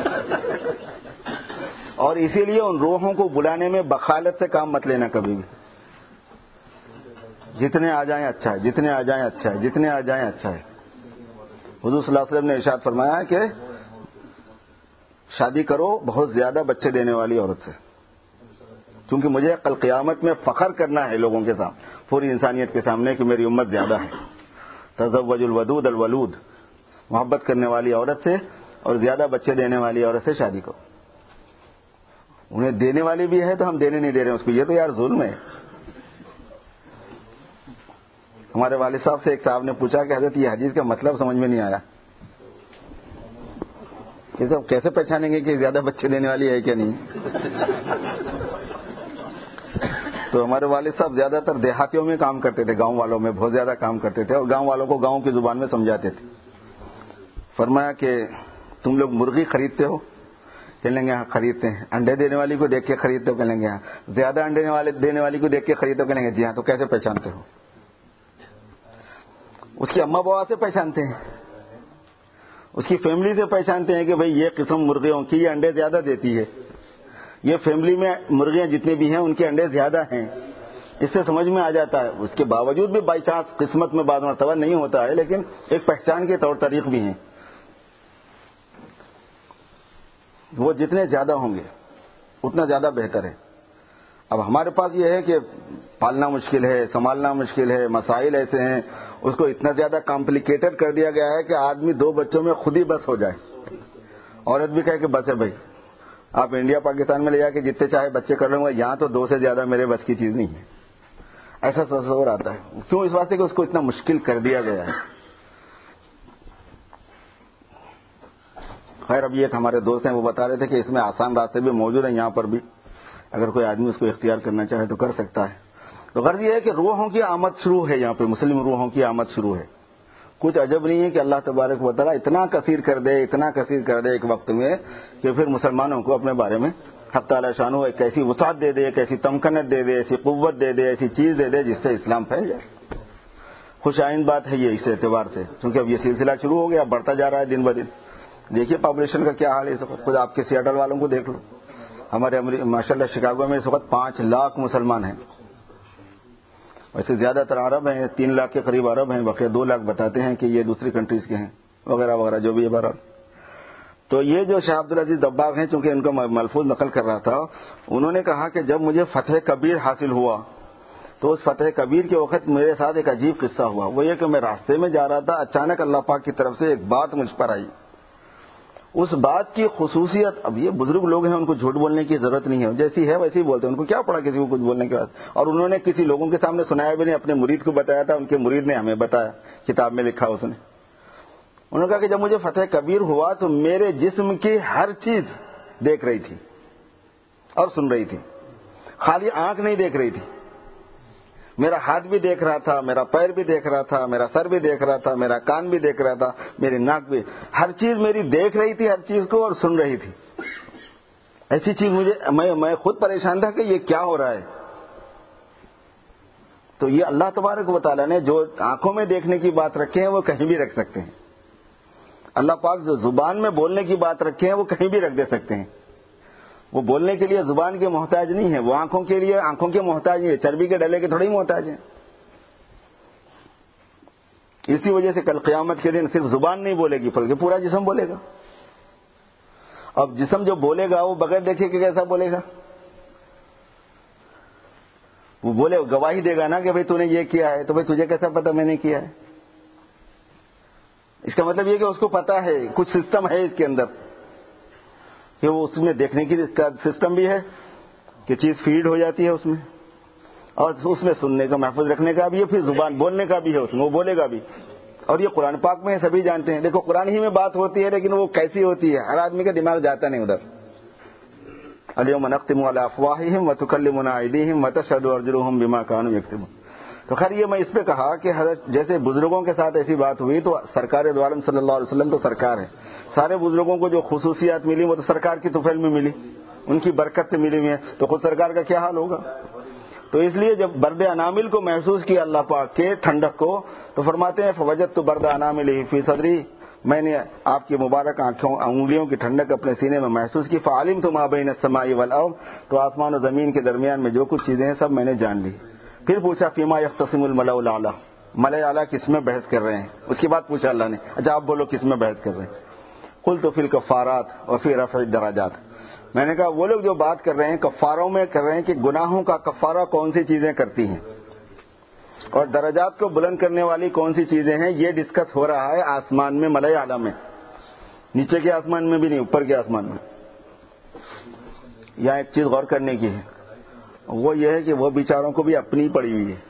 اور اسی لیے ان روحوں کو بلانے میں بخالت سے کام مت لینا کبھی بھی. جتنے آ جائیں اچھا ہے، جتنے آ جائیں اچھا ہے، جتنے آ جائیں اچھا ہے. حضور صلی اللہ علیہ وسلم نے ارشاد فرمایا کہ شادی کرو بہت زیادہ بچے دینے والی عورت سے، کیونکہ مجھے کل قیامت میں فخر کرنا ہے لوگوں کے سامنے، پوری انسانیت کے سامنے کہ میری امت زیادہ ہے. تزوج الودود الولود، محبت کرنے والی عورت سے اور زیادہ بچے دینے والی عورت سے شادی کرو. انہیں دینے والی بھی ہے تو ہم دینے نہیں دے رہے ہیں اس کو، یہ تو یار ظلم ہے. ہمارے والد صاحب سے ایک صاحب نے پوچھا کہ حضرت یہ حدیث کا مطلب سمجھ میں نہیں آیا، یہ سب کیسے پہچانیں گے کہ زیادہ بچے دینے والی ہے کیا نہیں. تو ہمارے والد صاحب زیادہ تر دیہاتیوں میں کام کرتے تھے، گاؤں والوں میں بہت زیادہ کام کرتے تھے، اور گاؤں والوں کو گاؤں کی زبان میں سمجھاتے تھے. فرمایا کہ تم لوگ مرغی خریدتے ہو؟ کہنے لگے ہاں خریدتے ہیں. انڈے دینے والی کو دیکھ کے خریدتے ہو؟ کہنے لگے ہاں. زیادہ انڈے والے دینے والی کو دیکھ کے خریدتے ہو؟ کہنے لگے جی ہاں. تو کیسے پہچانتے ہو؟ اس کی اماں بابا سے پہچانتے ہیں، اس کی فیملی سے پہچانتے ہیں کہ بھئی یہ قسم مرغیوں کی یہ انڈے زیادہ دیتی ہے، یہ فیملی میں مرغیاں جتنے بھی ہیں ان کے انڈے زیادہ ہیں. اس سے سمجھ میں آ جاتا ہے. اس کے باوجود بھی بائی چانس قسمت میں بعض مرتبہ نہیں ہوتا ہے، لیکن ایک پہچان کے طور طریق بھی ہیں. وہ جتنے زیادہ ہوں گے اتنا زیادہ بہتر ہے. اب ہمارے پاس یہ ہے کہ پالنا مشکل ہے، سنبھالنا مشکل ہے، مسائل ایسے ہیں، اس کو اتنا زیادہ کمپلیکیٹڈ کر دیا گیا ہے کہ آدمی دو بچوں میں خود ہی بس ہو جائے. عورت بھی کہے کہ بس ہے بھائی، آپ انڈیا پاکستان میں لے جا کے جتنے چاہے بچے کر لوں گا، یہاں تو دو سے زیادہ میرے بس کی چیز نہیں ہے. ایسا تصور آتا ہے. کیوں؟ اس واسطے کہ اس کو اتنا مشکل کر دیا گیا ہے. خیر اب یہ ہمارے دوست ہیں وہ بتا رہے تھے کہ اس میں آسان راستے بھی موجود ہیں یہاں پر بھی، اگر کوئی آدمی اس کو اختیار کرنا چاہے تو کر سکتا ہے. تو غرض یہ ہے کہ روحوں کی آمد شروع ہے یہاں پہ، مسلم روحوں کی آمد شروع ہے. کچھ عجب نہیں ہے کہ اللہ تبارک و تعالیٰ اتنا کثیر کر دے اتنا کثیر کر دے ایک وقت میں کہ پھر مسلمانوں کو اپنے بارے میں حق تعالی شانہ ایک ایسی وسعت دے دے، ایک ایسی تمکنت دے دے، ایسی قوت دے دے، ایسی چیز دے دے جس سے اسلام پھیل جائے. خوش آئند بات ہے یہ اس اعتبار سے، کیونکہ اب یہ سلسلہ شروع ہو گیا، بڑھتا جا رہا ہے دن بدن. دیکھیے پاپولیشن کا کیا حال ہے. خود آپ کے سیاٹل والوں کو دیکھ لو. ہمارے ماشاء اللہ شکاگو میں اس وقت پانچ لاکھ مسلمان ہیں. ویسے زیادہ تر عرب ہیں، تین لاکھ کے قریب عرب ہیں، بقیہ دو لاکھ بتاتے ہیں کہ یہ دوسری کنٹریز کے ہیں وغیرہ وغیرہ جو بھی ہے بہرحال. تو یہ جو شاہ عبدالعزیز دباغ ہیں، چونکہ ان کا ملفوظ نقل کر رہا تھا، انہوں نے کہا کہ جب مجھے فتح کبیر حاصل ہوا تو اس فتح کبیر کے وقت میرے ساتھ ایک عجیب قصہ ہوا. وہ یہ کہ میں راستے میں جا رہا تھا، اچانک اللہ پاک کی طرف سے ایک بات مجھ پر آئی. اس بات کی خصوصیت، اب یہ بزرگ لوگ ہیں، ان کو جھوٹ بولنے کی ضرورت نہیں ہے، جیسی ہے ویسے ہی بولتے ہیں، ان کو کیا پڑا کسی کو کچھ بولنے کے بعد. اور انہوں نے کسی لوگوں کے سامنے سنایا بھی نہیں، اپنے مرید کو بتایا تھا، ان کے مرید نے ہمیں بتایا، کتاب میں لکھا اس نے. انہوں نے کہا کہ جب مجھے فتح کبیر ہوا تو میرے جسم کی ہر چیز دیکھ رہی تھی اور سن رہی تھی، خالی آنکھ نہیں دیکھ رہی تھی. میرا ہاتھ بھی دیکھ رہا تھا، میرا پیر بھی دیکھ رہا تھا، میرا سر بھی دیکھ رہا تھا، میرا کان بھی دیکھ رہا تھا، میری ناک بھی، ہر چیز میری دیکھ رہی تھی، ہر چیز کو، اور سن رہی تھی. ایسی چیز مجھے، میں میں خود پریشان تھا کہ یہ کیا ہو رہا ہے. تو یہ اللہ تبارک و تعالیٰ نے جو آنکھوں میں دیکھنے کی بات رکھے ہیں وہ کہیں بھی رکھ سکتے ہیں. اللہ پاک جو زبان میں بولنے کی بات رکھے ہیں وہ کہیں بھی رکھ دے سکتے ہیں. وہ بولنے کے لیے زبان کے محتاج نہیں ہے، وہ آنکھوں کے لیے آنکھوں کے محتاج نہیں ہے، چربی کے ڈلے کے تھوڑی محتاج ہیں. اسی وجہ سے کل قیامت کے دن صرف زبان نہیں بولے گی بلکہ پورا جسم بولے گا. اب جسم جو بولے گا وہ بغیر دیکھے کہ کیسا بولے گا؟ وہ بولے گواہی دے گا نا کہ بھئی تو نے یہ کیا ہے، تو بھئی تجھے کیسا پتا میں نے کیا ہے؟ اس کا مطلب یہ کہ اس کو پتا ہے، کچھ سسٹم ہے اس کے اندر کہ وہ اس میں دیکھنے کی سسٹم بھی ہے کہ چیز فیڈ ہو جاتی ہے اس میں، اور اس میں سننے کا محفوظ رکھنے کا بھی ہے، پھر زبان بولنے کا بھی ہے اس میں، وہ بولے گا بھی. اور یہ قرآن پاک میں سبھی جانتے ہیں. دیکھو قرآن ہی میں بات ہوتی ہے لیکن وہ کیسی ہوتی ہے، ہر آدمی کا دماغ جاتا نہیں ادھر. الیوم نختم علی افواہہم وتکلمنا ایدیہم وتشہد ارجلہم بما کانوا یکسبون. تو خیر یہ میں اس پہ کہا کہ حضرت جیسے بزرگوں کے ساتھ ایسی بات ہوئی تو سرکار دو عالم صلی اللہ علیہ وسلم تو سرکار ہے، سارے بزرگوں کو جو خصوصیات ملی وہ تو سرکار کی طفیل میں ملی، ان کی برکت سے ملی ہوئی ہیں، تو خود سرکار کا کیا حال ہوگا. تو اس لیے جب برد انامل کو محسوس کیا اللہ پاک کے ٹھنڈک کو، تو فرماتے ہیں فوجدت برد اناملہ فی صدری، میں نے آپ کی مبارک آنکھوں انگلیوں کی ٹھنڈک اپنے سینے میں محسوس کی. فعلمت ما بین السماء والارض، تو آسمان و زمین کے درمیان میں جو کچھ چیزیں ہیں سب میں نے جان لی. پھر پوچھا فیما یختصم الملأ الاعلی، ملأ اعلیٰ کس میں بحث کر رہے ہیں؟ اس کے بعد پوچھا اللہ نے اچھا آپ بولو کس میں بحث کر رہے ہیں؟ قلت فی الکفارات وفی رفع الدرجات، میں نے کہا وہ لوگ جو بات کر رہے ہیں کفاروں میں کر رہے ہیں کہ گناہوں کا کفارہ کون سی چیزیں کرتی ہیں اور درجات کو بلند کرنے والی کون سی چیزیں ہیں، یہ ڈسکس ہو رہا ہے آسمان میں، ملأ اعلیٰ میں، نیچے کے آسمان میں بھی نہیں، اوپر کے آسمان میں. یہاں ایک چیز غور کرنے کی ہے، وہ یہ ہے کہ وہ بیچاروں کو بھی اپنی پڑی ہوئی ہے،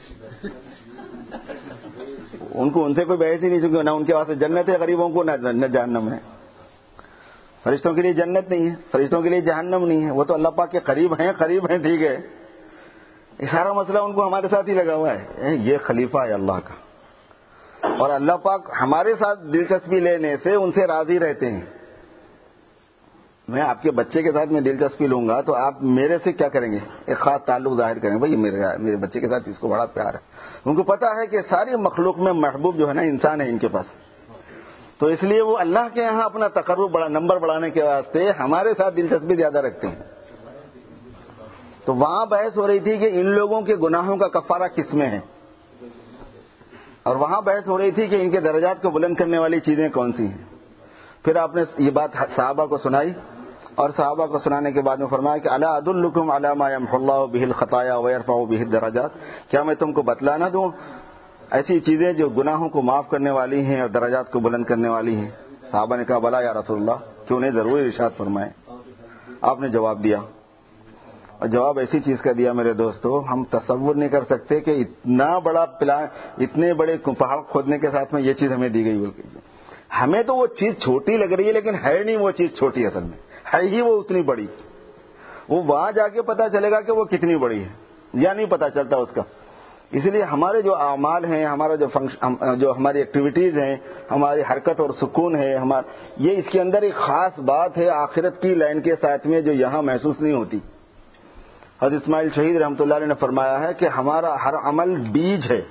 ان کو ان سے کوئی بحث ہی نہیں چکی، نہ ان کے واسطے جنت ہے غریبوں کو، نہ جہنم ہے. فرشتوں کے لیے جنت نہیں ہے، فرشتوں کے لیے جہنم نہیں ہے، وہ تو اللہ پاک کے قریب ہیں، قریب ہیں، ٹھیک ہے. یہ سارا مسئلہ ان کو ہمارے ساتھ ہی لگا ہوا ہے. یہ خلیفہ ہے اللہ کا، اور اللہ پاک ہمارے ساتھ دلچسپی لینے سے ان سے راضی رہتے ہیں. میں آپ کے بچے کے ساتھ میں دلچسپی لوں گا تو آپ میرے سے کیا کریں گے؟ ایک خاص تعلق ظاہر کریں گے، بھائی میرے میرے بچے کے ساتھ اس کو بڑا پیار ہے. ان کو پتا ہے کہ ساری مخلوق میں محبوب جو ہے نا انسان ہے ان کے پاس، تو اس لیے وہ اللہ کے یہاں اپنا تقرب بڑا نمبر بڑھانے کے واسطے ہمارے ساتھ دلچسپی زیادہ رکھتے ہیں. تو وہاں بحث ہو رہی تھی کہ ان لوگوں کے گناہوں کا کفارہ کس میں ہے، اور وہاں بحث ہو رہی تھی کہ ان کے درجات کو بلند کرنے والی چیزیں کون سی ہیں. پھر آپ نے یہ بات صحابہ کو سنائی، اور صحابہ کو سنانے کے بعد میں فرمایا کہ الا ادلکم علی ما یمحو اللہ بہ الخطایا ویرفع بہ الدرجات، کیا میں تم کو بتلا نہ دوں ایسی چیزیں جو گناہوں کو معاف کرنے والی ہیں اور درجات کو بلند کرنے والی ہیں؟ صحابہ نے کہا بلا یا رسول اللہ، کیوں نہیں، ضرور ارشاد فرمائیں. آپ نے جواب دیا، اور جواب ایسی چیز کا دیا میرے دوستو، ہم تصور نہیں کر سکتے کہ اتنا بڑا پلان، اتنے بڑے پہاڑ کھودنے کے ساتھ میں یہ چیز ہمیں دی گئی. بلکہ ہمیں تو وہ چیز چھوٹی لگ رہی ہے لیکن ہے نہیں وہ چیز چھوٹی، اصل میں ہے ہی وہ اتنی بڑی. وہ وہاں جا کے پتا چلے گا کہ وہ کتنی بڑی ہے، یا نہیں پتا چلتا اس کا. اس لیے ہمارے جو اعمال ہیں، ہمارا جو فنکشن، جو ہماری ایکٹیویٹیز ہیں، ہماری حرکت اور سکون ہے، ہمارا یہ اس کے اندر ایک خاص بات ہے آخرت کی لائن کے ساتھ میں جو یہاں محسوس نہیں ہوتی. حضرت اسماعیل شہید رحمۃ اللہ علیہ نے فرمایا ہے کہ ہمارا ہر عمل بیج ہے.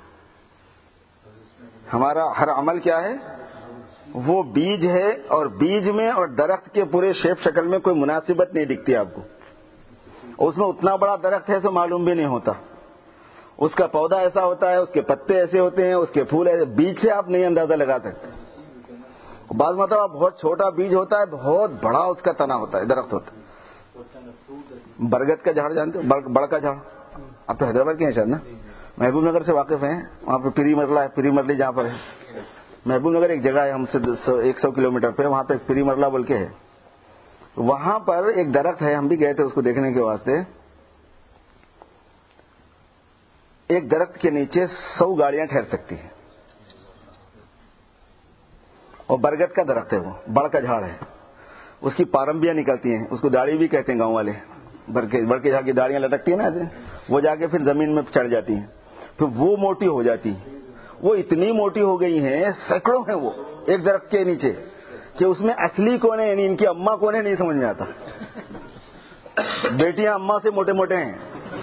ہمارا ہر عمل کیا ہے؟ وہ بیج ہے، اور بیج میں اور درخت کے پورے شیپ شکل میں کوئی مناسبت نہیں دکھتی آپ کو. اس میں اتنا بڑا درخت ہے تو معلوم بھی نہیں ہوتا، اس کا پودا ایسا ہوتا ہے، اس کے پتے ایسے ہوتے ہیں، اس کے پھول ایسے، بیج سے آپ نہیں اندازہ لگا سکتے. بعض مرتبہ بہت چھوٹا بیج ہوتا ہے، بہت بڑا اس کا تنا ہوتا ہے، درخت ہوتا ہے. برگد کا جھاڑ جانتے ہو؟ بڑ کا جھاڑ، آپ تو حیدرآباد کے ہیں شاید نا، محبوب نگر سے واقف ہیں، وہاں پہ پری مرلا ہے، پری مرلی جہاں پر ہے محبوب نگر ایک جگہ ہے ہم سے ایک سو کلو میٹر پہ، وہاں پہ ایک پری مرلا بول کے ہے، وہاں پر ایک درخت ہے، ہم بھی گئے تھے اس کو دیکھنے کے واسطے. ایک درخت کے نیچے سو گاڑیاں ٹھہر سکتی ہیں، اور برگد کا درخت ہے، وہ بڑ کا جھاڑ ہے، اس کی پارمبیاں نکلتی ہیں، اس کو داڑھی بھی کہتے ہیں گاؤں والے، بڑ کے بڑ کے جھاڑ کی داڑیاں لٹکتی ہیں نا، وہ جا کے پھر زمین میں چڑھ جاتی ہیں، پھر وہ موٹی ہو جاتی ہیں. وہ اتنی موٹی ہو گئی ہیں، سینکڑوں ہیں وہ ایک درخت کے نیچے، کہ اس میں اصلی کون ہے، یعنی ان کی اماں کون ہے نہیں سمجھ میں آتا. بیٹیاں اماں سے موٹے موٹے ہیں،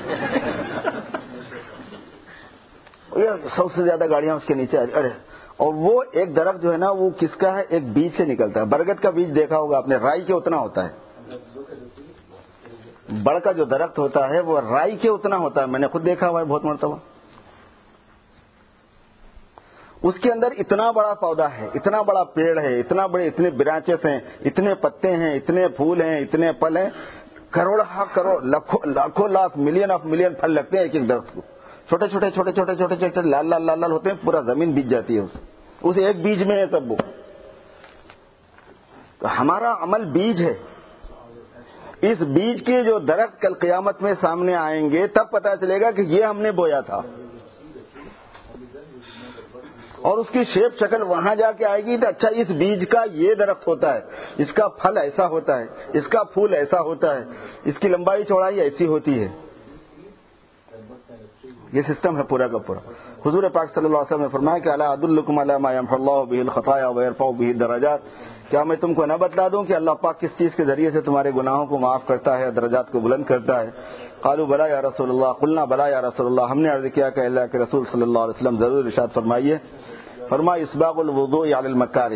یہ سب سے زیادہ گاڑیاں اس کے نیچے. ارے اور وہ ایک درخت جو ہے نا وہ کس کا ہے، ایک بیج سے نکلتا ہے. برگد کا بیج دیکھا ہوگا آپ نے، رائی کے اتنا ہوتا ہے. بڑ کا جو درخت ہوتا ہے وہ رائی کے اتنا ہوتا ہے، میں نے خود دیکھا ہوا ہے بہت مرتبہ. اس کے اندر اتنا بڑا پودا ہے، اتنا بڑا پیڑ ہے، اتنا بڑے، اتنے برانچز ہیں، اتنے پتے ہیں، اتنے پھول ہیں، اتنے پھل ہیں، کروڑ ہاں کروڑ لاکھوں لاکھوں لاکھ ملین آف ملین پھل لگتے ہیں ایک ایک درخت کو. چھوٹے چھوٹے چھوٹے چھوٹے چھوٹے چھوٹے لال لال لال لال ہوتے ہیں، پورا زمین بیج جاتی ہے اس اس ایک بیج میں ہے سب. وہ تو ہمارا عمل بیج ہے. اس بیج کے جو درخت کل قیامت میں سامنے آئیں گے تب پتہ چلے گا کہ یہ ہم نے بویا تھا، اور اس کی شیپ شکل وہاں جا کے آئے گی تو اچھا اس بیج کا یہ درخت ہوتا ہے، اس کا پھل ایسا ہوتا ہے، اس کا پھول ایسا ہوتا ہے، اس کی لمبائی چوڑائی ایسی ہوتی ہے. یہ سسٹم ہے پورا کا پورا. حضور پاک صلی اللہ علیہ وسلم نے فرمایا کہ الا ادلکم علی ما یمحو اللہ بہ الخطایا ویرفع بہ الدرجات، کیا میں تم کو نہ بتلا دوں کہ اللہ پاک کس چیز کے ذریعے سے تمہارے گناہوں کو معاف کرتا ہے، درجات کو بلند کرتا ہے. قالوا بلا یا رسول اللہ، قلنا بلا یا رسول اللہ، ہم نے عرض کیا کہ اللہ کے رسول صلی اللہ علیہ وسلم ضرور ارشاد فرمائیے. فرمایا اسباغ الوضوء علی المکارہ،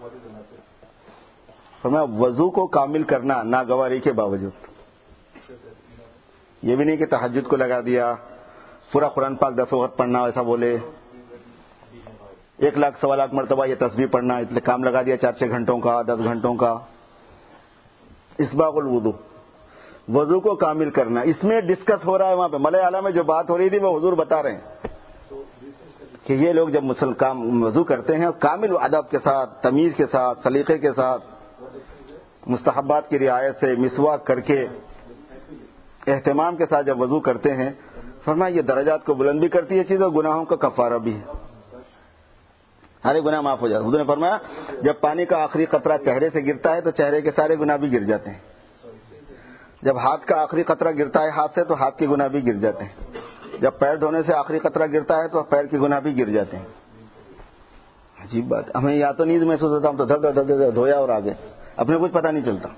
فرمایا وضو کو کامل کرنا ناگواری کے باوجود. یہ بھی نہیں کہ تہجد کو لگا دیا، پورا قرآن پاک دس وقت پڑھنا، ایسا بولے ایک لاکھ سوا لاکھ مرتبہ یہ تسبیح پڑھنا، اس لیے کام لگا دیا چار چھ گھنٹوں کا، دس گھنٹوں کا. اسباغ الوضو، وضو کو کامل کرنا، اس میں ڈسکس ہو رہا ہے. وہاں پہ ملئ اعلیٰ میں جو بات ہو رہی تھی وہ حضور بتا رہے ہیں کہ یہ لوگ جب مسلم کام وضو کرتے ہیں کامل ادب کے ساتھ، تمیز کے ساتھ، سلیقے کے ساتھ، مستحبات کی رعایت سے، مسواک کر کے، اہتمام کے ساتھ جب وضو کرتے ہیں، فرمایا یہ درجات کو بلند بھی کرتی ہے چیز، اور گناہوں کا کفارہ بھی ہے، سارے گناہ معاف ہو جاتے ہیں. حضور نے فرمایا جب پانی کا آخری قطرہ چہرے سے گرتا ہے تو چہرے کے سارے گناہ بھی گر جاتے ہیں. جب ہاتھ کا آخری قطرہ گرتا ہے ہاتھ سے تو ہاتھ کے گناہ بھی گر جاتے ہیں. جب پیر دھونے سے آخری قطرہ گرتا ہے تو پیر کے گناہ بھی گر جاتے ہیں. عجیب بات، ہمیں یا تو نیند محسوس ہوتا، ہم تو دھک دھک دھک دھویا اور آگے، اپنے کچھ پتہ نہیں چلتا.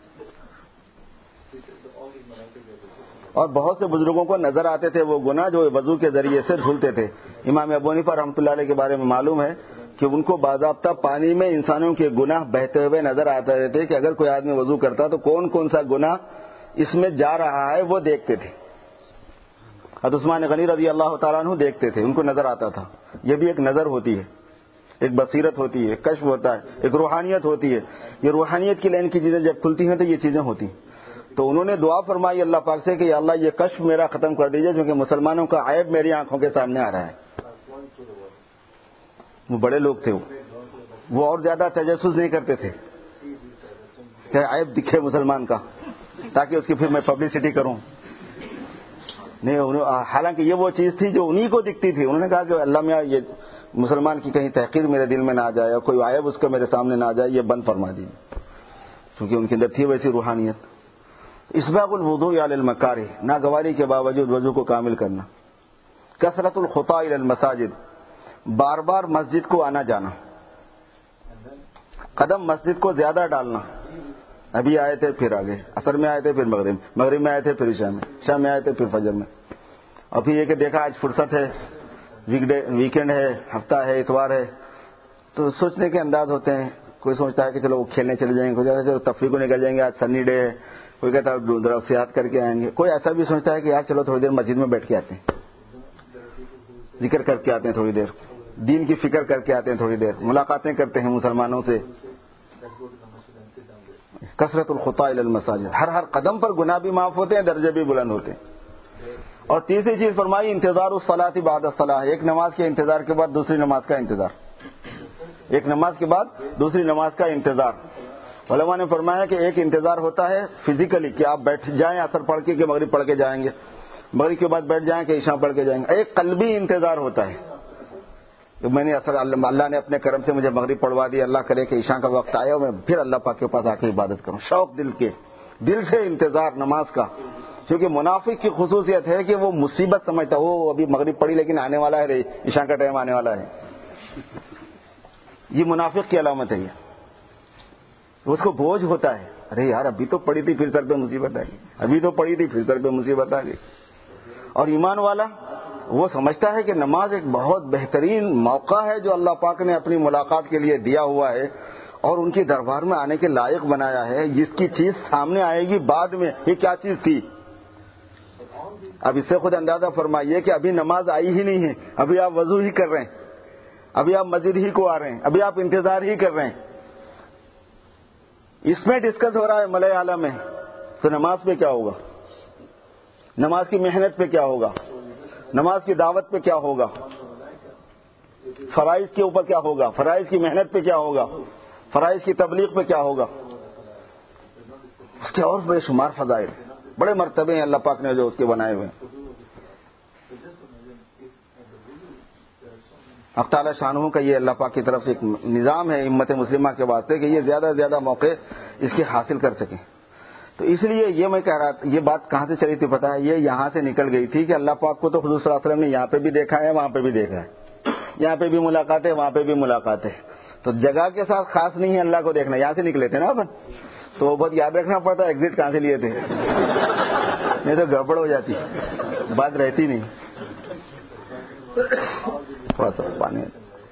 اور بہت سے بزرگوں کو نظر آتے تھے وہ گناہ جو وضو کے ذریعے سے دھلتے تھے. امام ابو حنیفہ رحمۃ اللہ علیہ کے بارے میں معلوم ہے کہ ان کو باضابطہ پانی میں انسانوں کے گناہ بہتے ہوئے نظر آتے تھے، کہ اگر کوئی آدمی وضو کرتا تو کون کون سا گناہ اس میں جا رہا ہے وہ دیکھتے تھے. حضرت عثمان غنی رضی اللہ تعالیٰ عنہ دیکھتے تھے، ان کو نظر آتا تھا. یہ بھی ایک نظر ہوتی ہے، ایک بصیرت ہوتی ہے، ایک کشف ہوتا ہے، ایک روحانیت ہوتی ہے. یہ روحانیت کی لائن کی چیزیں جب کھلتی ہیں تو یہ چیزیں ہوتی ہیں. تو انہوں نے دعا فرمائی اللہ پاک سے کہ یا اللہ یہ کشف میرا ختم کر دیجئے، کیونکہ مسلمانوں کا عیب میری آنکھوں کے سامنے آ رہا ہے. وہ بڑے لوگ تھے، وہ اور زیادہ تجسس نہیں کرتے تھے کہ عیب دکھے مسلمان کا تاکہ اس کی پھر میں پبلسٹی کروں. نہیں، حالانکہ یہ وہ چیز تھی جو انہی کو دکھتی تھی. انہوں نے کہا کہ اللہ میاں یہ مسلمان کی کہیں تحقیر میرے دل میں نہ آ جائے، اور کوئی عیب اس کا میرے سامنے نہ آ جائے، یہ بند فرما دیجیے، کیونکہ ان کے اندر تھی ویسی روحانیت. اسباغ الوضوء علی المکارہ، ناگواری کے باوجود وضو کو کامل کرنا. کثرت الخطا الی المساجد، بار بار مسجد کو آنا جانا، قدم مسجد کو زیادہ ڈالنا. ابھی آئے تھے پھر آگے، عصر میں آئے تھے پھر مغرب، مغرب میں آئے تھے پھر عشاء میں، عشاء میں آئے تھے پھر فجر میں. اور پھر یہ کہ دیکھا آج فرصت ہے، ویک ڈے، ویکینڈ ہے، ہفتہ ہے، اتوار ہے، تو سوچنے کے انداز ہوتے ہیں. کوئی سوچتا ہے کہ چلو کھیلنے چلے جائیں گے، کوئی کہتا ہے چلو تفریح کو نکل جائیں گے، آج سنی ڈے ہے، کوئی کہتا ہے سیاحت کر کے آئیں گے، کوئی ایسا بھی سوچتا ہے کہ یار چلو تھوڑی دیر مسجد میں بیٹھ کے آتے ہیں، ذکر کر کے آتے ہیں، تھوڑی دیر دین کی فکر کر کے آتے ہیں، تھوڑی دیر ملاقاتیں کرتے ہیں مسلمانوں سے. کثرت الخطا الی المساجد، ہر ہر قدم پر گناہ بھی معاف ہوتے ہیں، درجے بھی بلند ہوتے ہیں. اور تیسری چیز فرمائی انتظار الصلاۃ بعد الصلاۃ، ایک نماز کے انتظار کے بعد دوسری نماز کا انتظار. ایک نماز کے بعد دوسری نماز کا انتظار. علماء نے فرمایا کہ ایک انتظار ہوتا ہے فزیکلی کہ آپ بیٹھ جائیں اثر پڑھ کے کہ مغرب پڑھ کے جائیں گے, مغرب کے بعد بیٹھ جائیں کہ عشاء پڑھ کے جائیں گے. ایک قلبی انتظار ہوتا ہے کہ میں نے اثر اللہ نے اپنے کرم سے مجھے مغرب پڑھوا دی, اللہ کرے کہ عشاء کا وقت آیا میں پھر اللہ پاک کے پاس آ کے عبادت کروں. شوق دل کے دل سے انتظار نماز کا. کیونکہ منافق کی خصوصیت ہے کہ وہ مصیبت سمجھتا ہے, وہ ابھی مغرب پڑھی لیکن آنے والا ہے رے, عشاء کا ٹائم آنے والا ہے. یہ منافق کی علامت ہے. یہ اس کو بوجھ ہوتا ہے, ارے یار ابھی تو پڑھی تھی پھر سر پہ مصیبت آ گئی, ابھی تو پڑھی تھی پھر سر پہ مصیبت آ گئی. اور ایمان والا وہ سمجھتا ہے کہ نماز ایک بہت بہترین موقع ہے جو اللہ پاک نے اپنی ملاقات کے لیے دیا ہوا ہے اور ان کی دربار میں آنے کے لائق بنایا ہے. جس کی چیز سامنے آئے گی بعد میں, یہ کیا چیز تھی. اب اس سے خود اندازہ فرمائیے کہ ابھی نماز آئی ہی نہیں ہے, ابھی آپ وضو ہی کر رہے ہیں, ابھی آپ مسجد ہی کو آ رہے ہیں, ابھی آپ انتظار ہی کر رہے ہیں, اس میں ڈسکس ہو رہا ہے ملائے اعلیٰ میں, تو نماز پہ کیا ہوگا, نماز کی محنت پہ کیا ہوگا, نماز کی دعوت پہ کیا ہوگا, فرائض کے اوپر کیا ہوگا, فرائض کی محنت پہ کیا ہوگا, فرائض کی تبلیغ پہ کیا ہوگا. اس کے اور بے شمار فضائل, بڑے مرتبے ہیں اللہ پاک نے جو اس کے بنائے ہوئے ہیں. اب تعالی شانہ کا یہ اللہ پاک کی طرف سے ایک نظام ہے امت مسلمہ کے واسطے کہ یہ زیادہ سے زیادہ موقع اس کے حاصل کر سکیں. تو اس لیے یہ میں کہہ رہا, یہ بات کہاں سے چلی تھی پتا ہے, یہ یہاں سے نکل گئی تھی کہ اللہ پاک کو تو حضور صلی اللہ علیہ وسلم نے یہاں پہ بھی دیکھا ہے وہاں پہ بھی دیکھا ہے, یہاں پہ بھی ملاقات ہے وہاں پہ بھی ملاقات ہے. تو جگہ کے ساتھ خاص نہیں ہے اللہ کو دیکھنا, یہاں سے نکلے تھے نا اپن, تو بہت یاد رکھنا پڑتا ہے ایگزٹ کہاں سے لیے تھے, نہیں تو گڑبڑ ہو جاتی, بات رہتی نہیں. تھوڑا سا پانی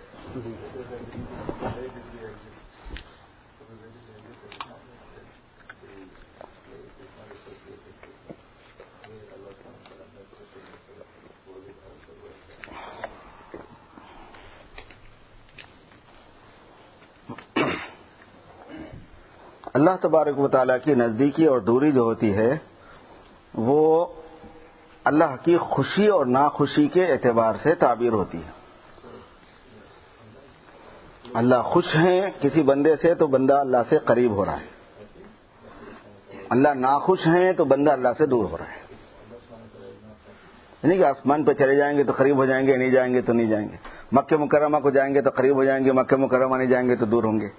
اللہ تبارک و تعالیٰ کی نزدیکی اور دوری جو ہوتی ہے وہ اللہ کی خوشی اور ناخوشی کے اعتبار سے تعبیر ہوتی ہے. اللہ خوش ہیں کسی بندے سے تو بندہ اللہ سے قریب ہو رہا ہے, اللہ ناخوش ہیں تو بندہ اللہ سے دور ہو رہا ہے. یعنی کہ آسمان پہ چلے جائیں گے تو قریب ہو جائیں گے, نہیں جائیں گے تو نہیں جائیں گے. مکہ مکرمہ کو جائیں گے تو قریب ہو جائیں گے, مکہ مکرمہ نہیں جائیں گے تو دور ہوں گے.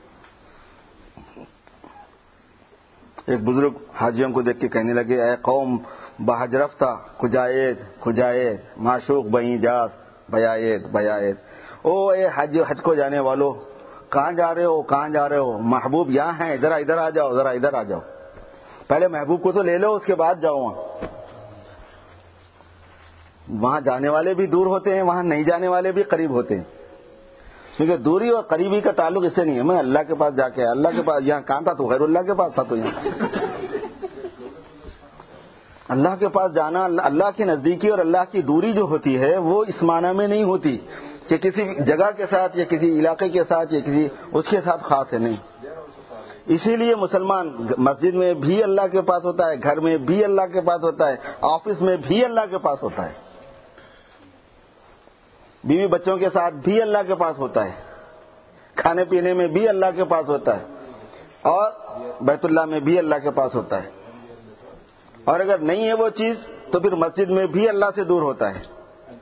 ایک بزرگ حاجیوں کو دیکھ کے کہنے لگے, اے قوم بحج رفتہ کجائید کجائید معشوق بہیں جاس بیائید بیائید. او اے حج حج کو جانے والو, کہاں جا رہے ہو کہاں جا رہے ہو, محبوب یہاں ہیں, ذرا ادھر آ جاؤ ذرا ادھر آ جاؤ. پہلے محبوب کو تو لے لو, اس کے بعد جاؤ وہاں. وہاں جانے والے بھی دور ہوتے ہیں, وہاں نہیں جانے والے بھی قریب ہوتے ہیں. کیونکہ دوری اور قریبی کا تعلق اس سے نہیں ہے میں اللہ کے پاس جا کے, اللہ کے پاس یہاں کہاں تھا تو غیر اللہ کے پاس تھا, تو یہاں اللہ کے پاس جانا, اللہ کی نزدیکی اور اللہ کی دوری جو ہوتی ہے وہ اس معنی میں نہیں ہوتی کہ کسی جگہ کے ساتھ یا کسی علاقے کے ساتھ یا کسی اس کے ساتھ خاص ہے, نہیں. اسی لیے مسلمان مسجد میں بھی اللہ کے پاس ہوتا ہے, گھر میں بھی اللہ کے پاس ہوتا ہے, آفس میں بھی اللہ کے پاس ہوتا ہے, بیوی بچوں کے ساتھ بھی اللہ کے پاس ہوتا ہے, کھانے پینے میں بھی اللہ کے پاس ہوتا ہے, اور بیت اللہ میں بھی اللہ کے پاس ہوتا ہے. اور اگر نہیں ہے وہ چیز تو پھر مسجد میں بھی اللہ سے دور ہوتا ہے.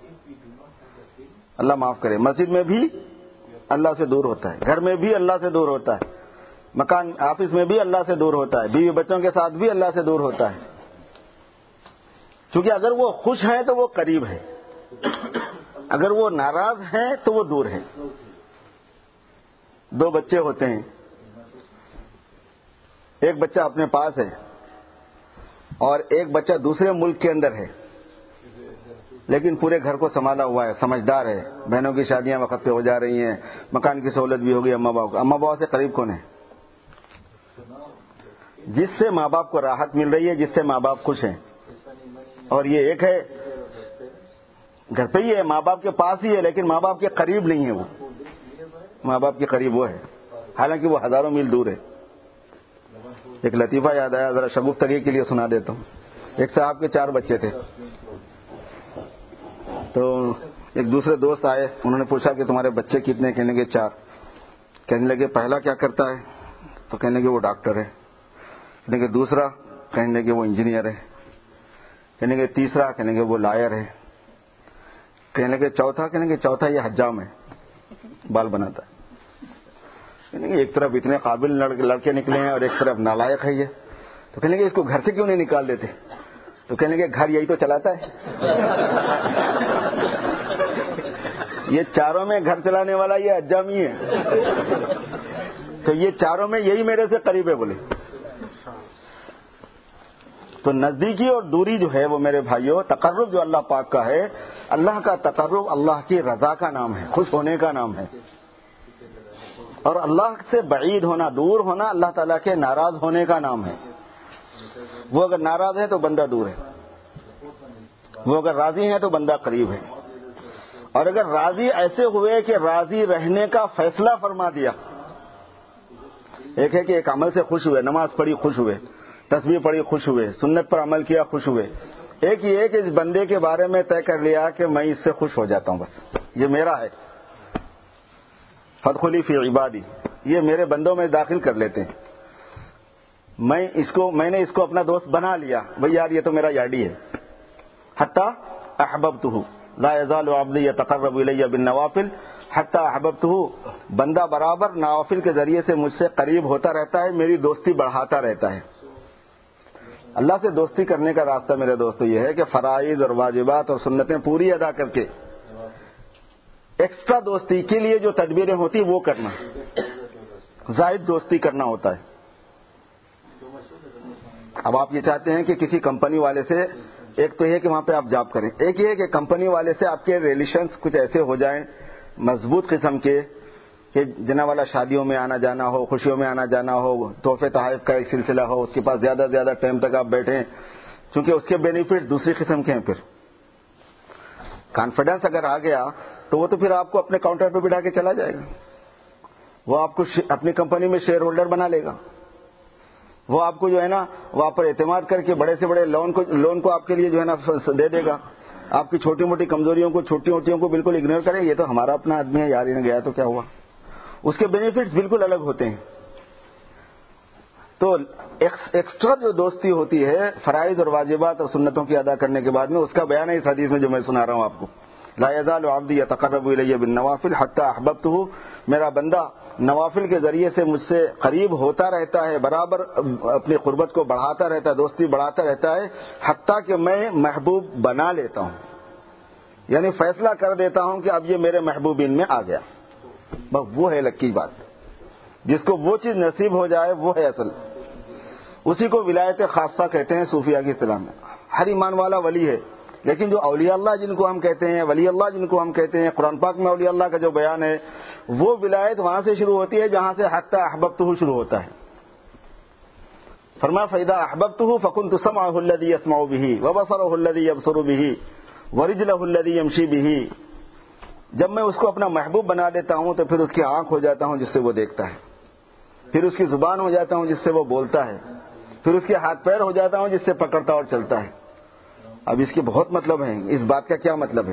اللہ معاف کرے, مسجد میں بھی اللہ سے دور ہوتا ہے, گھر میں بھی اللہ سے دور ہوتا ہے, مکان آفس میں بھی اللہ سے دور ہوتا ہے, بیوی بچوں کے ساتھ بھی اللہ سے دور ہوتا ہے. کیونکہ اگر وہ خوش ہیں تو وہ قریب ہے, اگر وہ ناراض ہیں تو وہ دور ہیں. دو بچے ہوتے ہیں, ایک بچہ اپنے پاس ہے اور ایک بچہ دوسرے ملک کے اندر ہے, لیکن پورے گھر کو سنبھالا ہوا ہے, سمجھدار ہے, بہنوں کی شادیاں وقت پہ ہو جا رہی ہیں, مکان کی سہولت بھی ہوگی. اماں باپ اماں باپ سے قریب کون ہے؟ جس سے ماں باپ کو راحت مل رہی ہے, جس سے ماں باپ خوش ہیں. اور یہ ایک ہے گھر پہ ہی ہے, ماں باپ کے پاس ہی ہے, لیکن ماں باپ کے قریب نہیں ہے. وہ ماں باپ کے قریب وہ ہے, حالانکہ وہ ہزاروں میل دور ہے. ایک لطیفہ یاد آیا, ذرا شگفتگی کے لیے سنا دیتا ہوں. ایک صاحب کے چار بچے تھے, تو ایک دوسرے دوست آئے, انہوں نے پوچھا کہ تمہارے بچے کتنے؟ کہنے کے چار. کہنے لگے پہلا کیا کرتا ہے؟ تو کہنے لگے وہ ڈاکٹر ہے. کہنے لگے دوسرا، کہنے لگے وہ انجینئر ہے. کہنے لگے تیسرا، کہنے لگے وہ لائر ہے. کہنے لگے چوتھا، کہنے لگے چوتھا یہ حجام ہے، بال بناتا ہے. کہنے لگے ایک طرف اتنے قابل لڑکے نکلے ہیں اور ایک طرف نالائق ہے یہ، تو کہنے لگے اس کو گھر سے کیوں نہیں نکال دیتے؟ تو کہنے لگے گھر یہی تو چلاتا ہے. یہ چاروں میں گھر چلانے والا یہ حجامی ہے، تو یہ چاروں میں یہی میرے سے قریب ہے بولے. تو نزدیکی اور دوری جو ہے وہ میرے بھائیوں، تقرب جو اللہ پاک کا ہے، اللہ کا تقرب اللہ کی رضا کا نام ہے، خوش ہونے کا نام ہے. اور اللہ سے بعید ہونا، دور ہونا، اللہ تعالیٰ کے ناراض ہونے کا نام ہے. وہ اگر ناراض ہے تو بندہ دور ہے، وہ اگر راضی ہے تو بندہ قریب ہے. اور اگر راضی ایسے ہوئے کہ راضی رہنے کا فیصلہ فرما دیا، ایک ہے کہ ایک عمل سے خوش ہوئے، نماز پڑھی خوش ہوئے، تسبیح پڑھی خوش ہوئے، سنت پر عمل کیا خوش ہوئے. ایک یہ ہے کہ اس بندے کے بارے میں طے کر لیا کہ میں اس سے خوش ہو جاتا ہوں، بس یہ میرا ہے. فادخلی فی عبادی، یہ میرے بندوں میں داخل کر لیتے ہیں. میں اس کو میں نے اس کو اپنا دوست بنا لیا، بھئی یار یہ تو میرا یاڈی ہے. حتی احببتہ لا یزال عبدی یتقرب الی بالنوافل حتی احببتہ، بندہ برابر نوافل کے ذریعے سے مجھ سے قریب ہوتا رہتا ہے، میری دوستی بڑھاتا رہتا ہے. اللہ سے دوستی کرنے کا راستہ میرے دوستو یہ ہے کہ فرائض اور واجبات اور سنتیں پوری ادا کر کے ایکسٹرا دوستی کے لیے جو تدبیریں ہوتی وہ کرنا، زائد دوستی کرنا ہوتا ہے. اب آپ یہ چاہتے ہیں کہ کسی کمپنی والے سے، ایک تو یہ کہ وہاں پہ آپ جاب کریں، ایک یہ کہ کمپنی والے سے آپ کے ریلیشنز کچھ ایسے ہو جائیں مضبوط قسم کے کہ جناب والا شادیوں میں آنا جانا ہو، خوشیوں میں آنا جانا ہو، تحفے تحائف کا ایک سلسلہ ہو، اس کے پاس زیادہ سے زیادہ ٹائم تک آپ بیٹھیں، کیونکہ اس کے بینیفٹ دوسری قسم کے ہیں. پھر کانفیڈنس اگر آ گیا تو وہ تو پھر آپ کو اپنے کاؤنٹر پہ بٹھا کے چلا جائے گا، وہ آپ کو اپنی کمپنی میں شیئر ہولڈر بنا لے گا، وہ آپ کو جو ہے نا وہ آپ پر اعتماد کر کے بڑے سے بڑے لون کو لون کو آپ کے لیے جو ہے نا دے دے گا. آپ کی چھوٹی موٹی کمزوریوں کو، چھوٹی موٹیوں کو بالکل اگنور کرے، یہ تو ہمارا اپنا آدمی ہے یار، انہیں گیا تو کیا ہوا. اس کے بینیفٹس بالکل الگ ہوتے ہیں. تو ایکسٹرا جو دوستی ہوتی ہے فرائض اور واجبات اور سنتوں کی ادا کرنے کے بعد میں، اس کا بیان ہے اس حدیث میں جو میں سنا رہا ہوں آپ کو. لا یزال عبدی یتقرب الی بالنوافل حتی احببتہ، میرا بندہ نوافل کے ذریعے سے مجھ سے قریب ہوتا رہتا ہے، برابر اپنی قربت کو بڑھاتا رہتا ہے، دوستی بڑھاتا رہتا ہے، حتیٰ کہ میں محبوب بنا لیتا ہوں، یعنی فیصلہ کر دیتا ہوں کہ اب یہ میرے محبوبین میں آ گیا. بس وہ ہے لکی بات، جس کو وہ چیز نصیب ہو جائے وہ ہے اصل. اسی کو ولایت خاصہ کہتے ہیں صوفیہ کی اصطلاح میں. ہر ایمان والا ولی ہے، لیکن جو اولیاء اللہ جن کو ہم کہتے ہیں، ولی اللہ جن کو ہم کہتے ہیں، قرآن پاک میں اولیاء اللہ کا جو بیان ہے، وہ ولایت وہاں سے شروع ہوتی ہے جہاں سے حتی احببتہ شروع ہوتا ہے. فرمایا فَإِذَا أَحْبَبْتُهُ فَكُنْتُ سَمْعَهُ الَّذِي يَسْمَعُ بِهِ وَبَصَرَهُ الَّذِي يَبْصُرُ بِهِ وَرِجْلَهُ الَّذِي يَمْشِي بِهِ. جب میں اس کو اپنا محبوب بنا دیتا ہوں تو پھر اس کی آنکھ ہو جاتا ہوں جس سے وہ دیکھتا ہے، پھر اس کی زبان ہو جاتا ہوں جس سے وہ بولتا ہے، پھر اس کے ہاتھ پیر ہو جاتا ہوں جس سے پکڑتا اور چلتا ہے. اب اس کے بہت مطلب ہیں، اس بات کا کیا مطلب ہے؟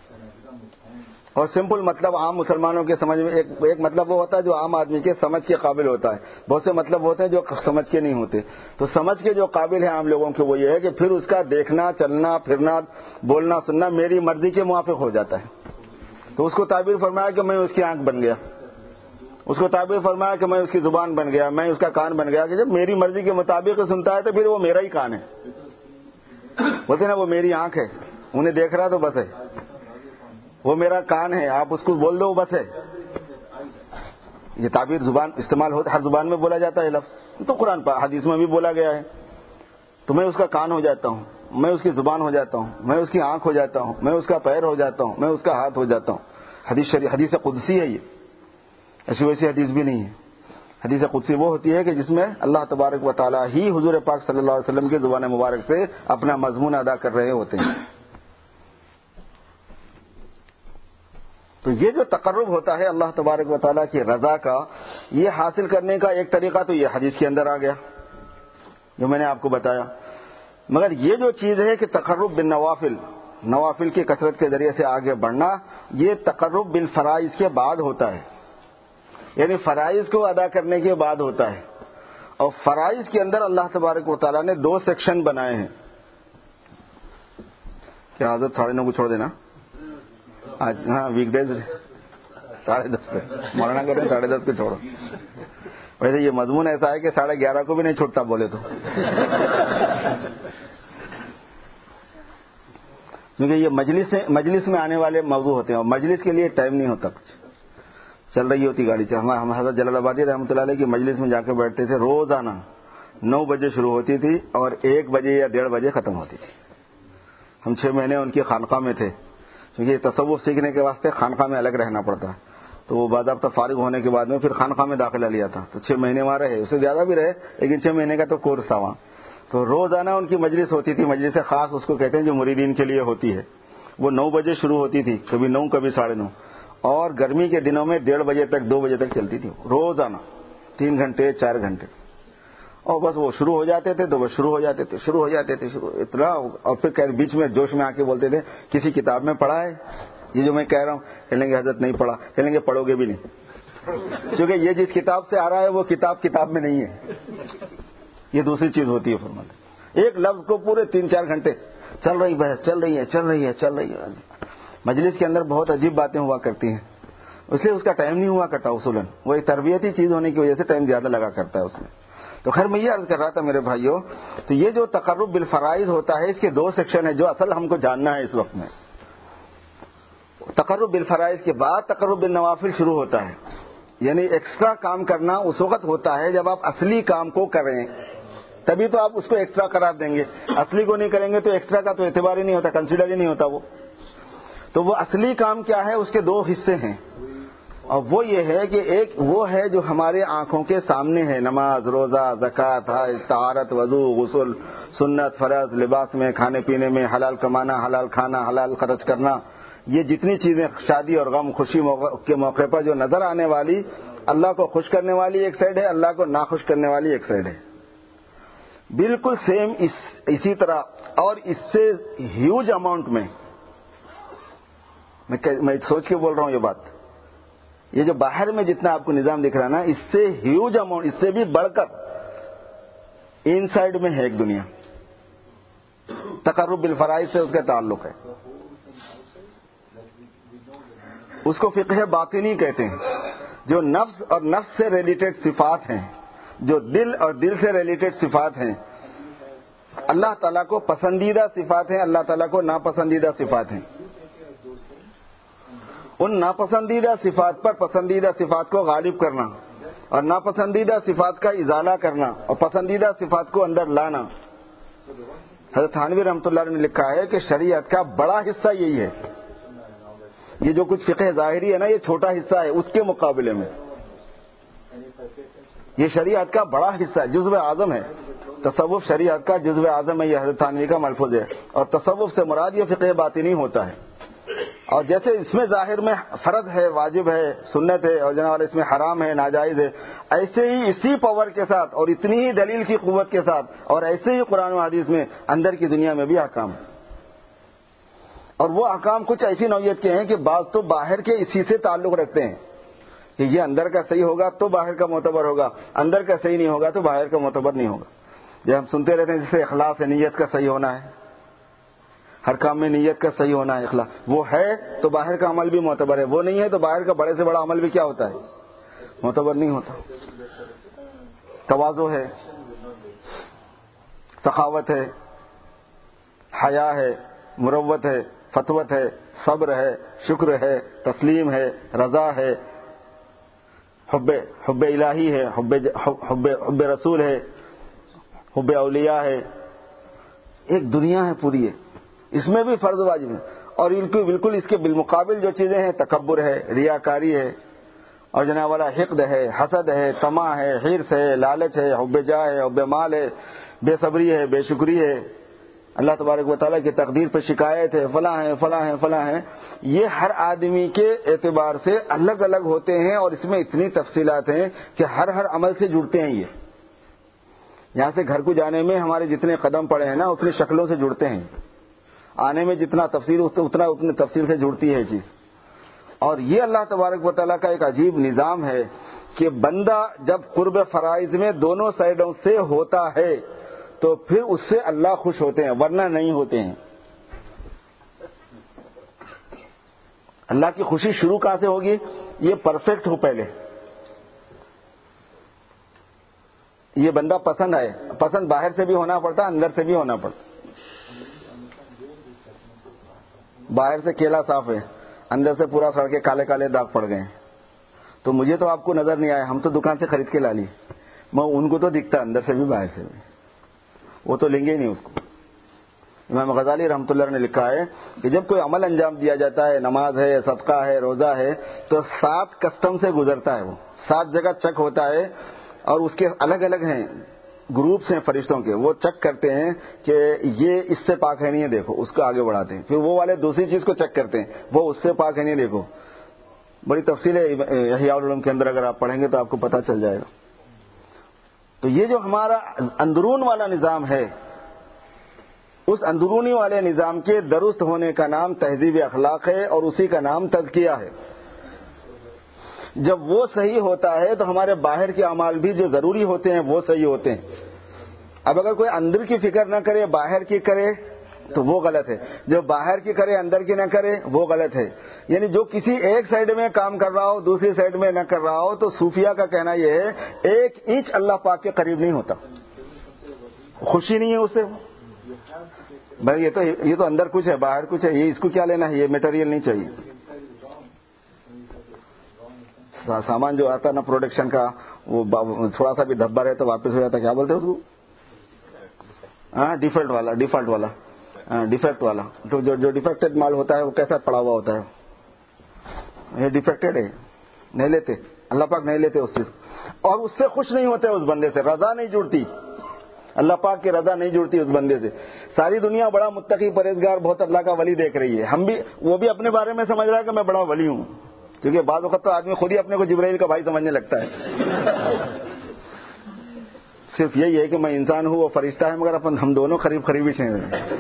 اور سمپل مطلب عام مسلمانوں کے سمجھ میں ایک, ایک مطلب وہ ہوتا ہے جو عام آدمی کے سمجھ کے قابل ہوتا ہے، بہت سے مطلب ہوتے ہیں جو سمجھ کے نہیں ہوتے. تو سمجھ کے جو قابل ہیں عام لوگوں کے وہ یہ ہے کہ پھر اس کا دیکھنا، چلنا، پھرنا، بولنا، سننا میری مرضی کے موافق ہو جاتا ہے. تو اس کو تعبیر فرمایا کہ میں اس کی آنکھ بن گیا، اس کو تعبیر فرمایا کہ میں اس کی زبان بن گیا، میں اس کا کان بن گیا، کہ جب میری مرضی کے مطابق سنتا ہے تو پھر وہ میرا ہی کان ہے. بولتے نا وہ میری آنکھ ہے، انہیں دیکھ رہا تو بس ہے، وہ میرا کان ہے، آپ اس کو بول دو بس ہے. یہ تعبیر زبان استعمال ہوتا ہے، ہر زبان میں بولا جاتا ہے لفظ، تو قرآن پاک حدیث میں بھی بولا گیا ہے. تو میں اس کا کان ہو جاتا ہوں، میں اس کی زبان ہو جاتا ہوں، میں اس کی آنکھ ہو جاتا ہوں، میں اس کا پیر ہو جاتا ہوں، میں اس کا ہاتھ ہو جاتا ہوں. حدیث شریف حدیث قدسی ہے، یہ ایسی ویسی حدیث بھی نہیں ہے. حدیث قدسی وہ ہوتی ہے کہ جس میں اللہ تبارک و تعالیٰ ہی حضور پاک صلی اللہ علیہ وسلم کی زبان مبارک سے اپنا مضمون ادا کر رہے ہوتے ہیں. تو یہ جو تقرب ہوتا ہے اللہ تبارک و تعالیٰ کی رضا کا، یہ حاصل کرنے کا ایک طریقہ تو یہ حدیث کے اندر آ گیا جو میں نے آپ کو بتایا. مگر یہ جو چیز ہے کہ تقرب بالنوافل، نوافل کی کثرت کے ذریعے سے آگے بڑھنا، یہ تقرب بالفرائض کے بعد ہوتا ہے. یعنی فرائض کو ادا کرنے کے بعد ہوتا ہے. اور فرائض کے اندر اللہ تبارک و تعالیٰ نے دو سیکشن بنائے ہیں. کیا حضرت ساڑھے نو کو چھوڑ دینا آج؟ ہاں ویک ڈیز ساڑھے دس پہ مولانا کہتے ہیں ساڑھے دس پہ چھوڑو. ویسے یہ مضمون ایسا ہے کہ ساڑھے گیارہ کو بھی نہیں چھوڑتا بولے تو، کیونکہ یہ مجلس مجلس میں آنے والے موضوع ہوتے ہیں اور مجلس کے لیے ٹائم نہیں ہوتا. کچھ چل رہی ہوتی گاڑی سے. ہم حضرت جلال آبادی رحمۃ اللہ علیہ کی مجلس میں جا کے بیٹھتے تھے. روزانہ نو بجے شروع ہوتی تھی اور ایک بجے یا ڈیڑھ بجے ختم ہوتی تھی. ہم چھ مہینے ان کی خانقاہ میں تھے، کیونکہ تصوف سیکھنے کے واسطے خانقاہ میں الگ رہنا پڑتا ہے. تو وہ باضابطہ فارغ ہونے کے بعد میں پھر خانقاہ میں داخلہ لیا تھا. تو چھ مہینے وہاں رہے، اس سے زیادہ بھی رہے، لیکن چھ مہینے کا تو کورس تھا وہاں. تو روزانہ ان کی مجلس ہوتی تھی. مجلس خاص اس کو کہتے ہیں جو مریدین کے لیے ہوتی ہے. وہ نو بجے شروع ہوتی تھی، کبھی نو کبھی ساڑھے نو، اور گرمی کے دنوں میں ڈیڑھ بجے تک دو بجے تک چلتی تھی روزانہ، تین گھنٹے چار گھنٹے. اور بس وہ شروع ہو جاتے تھے تو بس شروع ہو جاتے تھے شروع ہو جاتے تھے شروع اتنا. اور پھر بیچ میں جوش میں آ کے بولتے تھے کسی کتاب میں پڑھا ہے یہ جو میں کہہ رہا ہوں؟ کہنے گے حضرت نہیں پڑھا. کہنے گے پڑھو گے بھی نہیں، کیونکہ یہ جس کتاب سے آ رہا ہے وہ کتاب کتاب میں نہیں ہے، یہ دوسری چیز ہوتی ہے. فرماتے ایک لفظ کو پورے تین چار گھنٹے چل رہی بحث چل رہی ہے چل رہی ہے چل رہی ہے. مجلس کے اندر بہت عجیب باتیں ہوا کرتی ہیں، اس لیے اس کا ٹائم نہیں ہوا کرتا اصولاً. وہ ایک تربیتی چیز ہونے کی وجہ سے ٹائم زیادہ لگا کرتا ہے اس میں. تو خیر میں یہ عرض کر رہا تھا میرے بھائیوں، تو یہ جو تقرب بالفرائض ہوتا ہے اس کے دو سیکشن ہیں جو اصل ہم کو جاننا ہے اس وقت میں. تقرب بالفرائض کے بعد تقرب بالنوافل شروع ہوتا ہے. یعنی ایکسٹرا کام کرنا اس وقت ہوتا ہے جب آپ اصلی کام کو کریں، تبھی تو آپ اس کو ایکسٹرا قرار دیں گے. اصلی کو نہیں کریں گے تو ایکسٹرا کا تو اعتبار ہی نہیں ہوتا، کنسیڈر ہی نہیں ہوتا وہ. تو وہ اصلی کام کیا ہے؟ اس کے دو حصے ہیں، اور وہ یہ ہے کہ ایک وہ ہے جو ہمارے آنکھوں کے سامنے ہے، نماز، روزہ، زکوٰۃ، حج، طہارت، وضو، غسل، سنت، فرض، لباس میں، کھانے پینے میں، حلال کمانا، حلال کھانا، حلال خرچ کرنا. یہ جتنی چیزیں شادی اور غم خوشی کے موقع پر جو نظر آنے والی، اللہ کو خوش کرنے والی ایک سائڈ ہے، اللہ کو ناخوش کرنے والی ایک سائڈ ہے. بالکل سیم اس اسی طرح اور اس سے ہیوج اماؤنٹ میں، میں سوچ کے بول رہا ہوں یہ بات، یہ جو باہر میں جتنا آپ کو نظام دکھ رہا ہے نا، اس سے ہیوج اماؤنٹ، اس سے بھی بڑھ کر ان سائڈ میں ہے ایک دنیا. تقرب بالفرائض سے اس کا تعلق ہے. اس کو فقہ باطنی کہتے ہیں، جو نفس اور نفس سے ریلیٹڈ صفات ہیں، جو دل اور دل سے ریلیٹڈ صفات ہیں. اللہ تعالیٰ کو پسندیدہ صفات ہیں، اللہ تعالیٰ کو ناپسندیدہ صفات ہیں. ان ناپسندیدہ صفات پر پسندیدہ صفات کو غالب کرنا اور ناپسندیدہ صفات کا ازالہ کرنا اور پسندیدہ صفات کو اندر لانا. حضرت تھانوی رحمۃ اللہ علیہ نے لکھا ہے کہ شریعت کا بڑا حصہ یہی ہے. یہ جو کچھ فقہ ظاہری ہے نا، یہ چھوٹا حصہ ہے اس کے مقابلے میں. یہ شریعت کا بڑا حصہ ہے، جزو اعظم ہے. تصوف شریعت کا جزو اعظم ہے، یہ حضرت تھانوی کا ملفوظ ہے. اور تصوف سے مراد یہ فقہ باطنی ہوتا ہے. اور جیسے اس میں ظاہر میں فرض ہے، واجب ہے، سنت ہے، اور جناب اس میں حرام ہے، ناجائز ہے، ایسے ہی اسی پاور کے ساتھ اور اتنی ہی دلیل کی قوت کے ساتھ اور ایسے ہی قرآن و حدیث میں اندر کی دنیا میں بھی احکام ہے. اور وہ احکام کچھ ایسی نوعیت کے ہیں کہ بعض تو باہر کے اسی سے تعلق رکھتے ہیں کہ یہ اندر کا صحیح ہوگا تو باہر کا معتبر ہوگا، اندر کا صحیح نہیں ہوگا تو باہر کا معتبر نہیں ہوگا. یہ ہم سنتے رہتے ہیں جیسے اخلاص ہے، نیت کا صحیح ہونا ہے، ہر کام میں نیت کا صحیح ہونا ہے. اخلاص وہ ہے تو باہر کا عمل بھی معتبر ہے، وہ نہیں ہے تو باہر کا بڑے سے بڑا عمل بھی کیا ہوتا ہے؟ معتبر نہیں ہوتا. تواضع ہے، سخاوت ہے، حیا ہے، مروت ہے، فتوت ہے، صبر ہے، شکر ہے، تسلیم ہے، رضا ہے، حب حب الہی ہے، حب حب حب رسول ہے، حب اولیاء ہے. ایک دنیا ہے پوری ہے، اس میں بھی فرض واجب ہے. اور بالکل اس کے بالمقابل جو چیزیں ہیں، تکبر ہے، ریاکاری ہے، اور جناب والا حقد ہے، حسد ہے، طمع ہے، حرص ہے، لالچ ہے، حب جاہ ہے، حب مال ہے، بے صبری ہے، بے شکری ہے، اللہ تبارک و تعالیٰ کی تقدیر پہ شکایت ہے، فلاں ہے فلاں ہے فلاں ہے. یہ ہر آدمی کے اعتبار سے الگ الگ ہوتے ہیں اور اس میں اتنی تفصیلات ہیں کہ ہر ہر عمل سے جڑتے ہیں. یہ یہاں سے گھر کو جانے میں ہمارے جتنے قدم پڑے ہیں نا، اتنی شکلوں سے جڑتے ہیں. آنے میں جتنا تفصیل اتنا اتنی تفصیل سے جڑتی ہے چیز. اور یہ اللہ تبارک و تعالیٰ کا ایک عجیب نظام ہے کہ بندہ جب قرب فرائض میں دونوں سائڈوں سے ہوتا ہے تو پھر اس سے اللہ خوش ہوتے ہیں، ورنہ نہیں ہوتے ہیں۔ اللہ کی خوشی شروع کہاں سے ہوگی؟ یہ پرفیکٹ ہو پہلے، یہ بندہ پسند آئے۔ پسند باہر سے بھی ہونا پڑتا، اندر سے بھی ہونا پڑتا۔ باہر سے کیلا صاف ہے، اندر سے پورا سڑ کے کالے کالے داغ پڑ گئے ہیں، تو مجھے تو آپ کو نظر نہیں آیا، ہم تو دکان سے خرید کے لا لی، میں ان کو تو دکھتا اندر سے بھی باہر سے بھی، وہ تو لیں گے ہی نہیں اس کو۔ امام غزالی رحمۃ اللہ نے لکھا ہے کہ جب کوئی عمل انجام دیا جاتا ہے، نماز ہے، صدقہ ہے، روزہ ہے، تو سات کسٹم سے گزرتا ہے، وہ سات جگہ چیک ہوتا ہے، اور اس کے الگ الگ ہیں گروپس ہیں فرشتوں کے، وہ چیک کرتے ہیں کہ یہ اس سے پاک ہے نہیں ہے، دیکھو اس کو آگے بڑھاتے ہیں، پھر وہ والے دوسری چیز کو چیک کرتے ہیں، وہ اس سے پاک ہے نہیں، دیکھو۔ بڑی تفصیل ہے احیاء العلوم کے اندر، اگر آپ پڑھیں گے تو آپ کو پتہ چل جائے گا۔ تو یہ جو ہمارا اندرون والا نظام ہے، اس اندرونی والے نظام کے درست ہونے کا نام تہذیب اخلاق ہے، اور اسی کا نام تزکیہ ہے۔ جب وہ صحیح ہوتا ہے تو ہمارے باہر کے اعمال بھی جو ضروری ہوتے ہیں وہ صحیح ہوتے ہیں۔ اب اگر کوئی اندر کی فکر نہ کرے، باہر کی کرے، تو وہ غلط ہے۔ جو باہر کی کرے، اندر کی نہ کرے، وہ غلط ہے۔ یعنی جو کسی ایک سائیڈ میں کام کر رہا ہو، دوسری سائیڈ میں نہ کر رہا ہو، تو صوفیہ کا کہنا یہ ہے ایک انچ اللہ پاک کے قریب نہیں ہوتا، خوشی نہیں ہے اس سے۔ بھائی یہ تو یہ تو اندر کچھ ہے، باہر کچھ ہے، یہ اس کو کیا لینا ہے، یہ میٹیریل نہیں چاہیے۔ سامان جو آتا نا پروڈکشن کا، وہ تھوڑا سا بھی دھبا رہے تو واپس ہو جاتا، کیا بولتے ہیں اس کو؟ ہاں ڈیفالٹ والا، ڈیفالٹ والا، ڈیفیکٹ والا۔ تو جو جو ڈیفیکٹڈ مال ہوتا ہے وہ کیسا پڑا ہوا ہوتا ہے؟ یہ ڈیفیکٹڈ ہے، نہیں لیتے، اللہ پاک نہیں لیتے اس چیز کو، اور اس سے خوش نہیں ہوتے، اس بندے سے رضا نہیں جڑتی، اللہ پاک کی رضا نہیں جڑتی اس بندے سے۔ ساری دنیا بڑا متقی پرہیزگار بہت اللہ کا ولی دیکھ رہی ہے، ہم بھی، وہ بھی اپنے بارے میں سمجھ رہا ہے کہ میں بڑا ولی ہوں، کیونکہ بعض وقت تو آدمی خود ہی اپنے کو جبرائیل کا بھائی سمجھنے لگتا ہے۔ صرف یہی ہے کہ میں انسان ہوں، وہ فرشتہ ہے، مگر اپن ہم دونوں قریب قریبی ہیں۔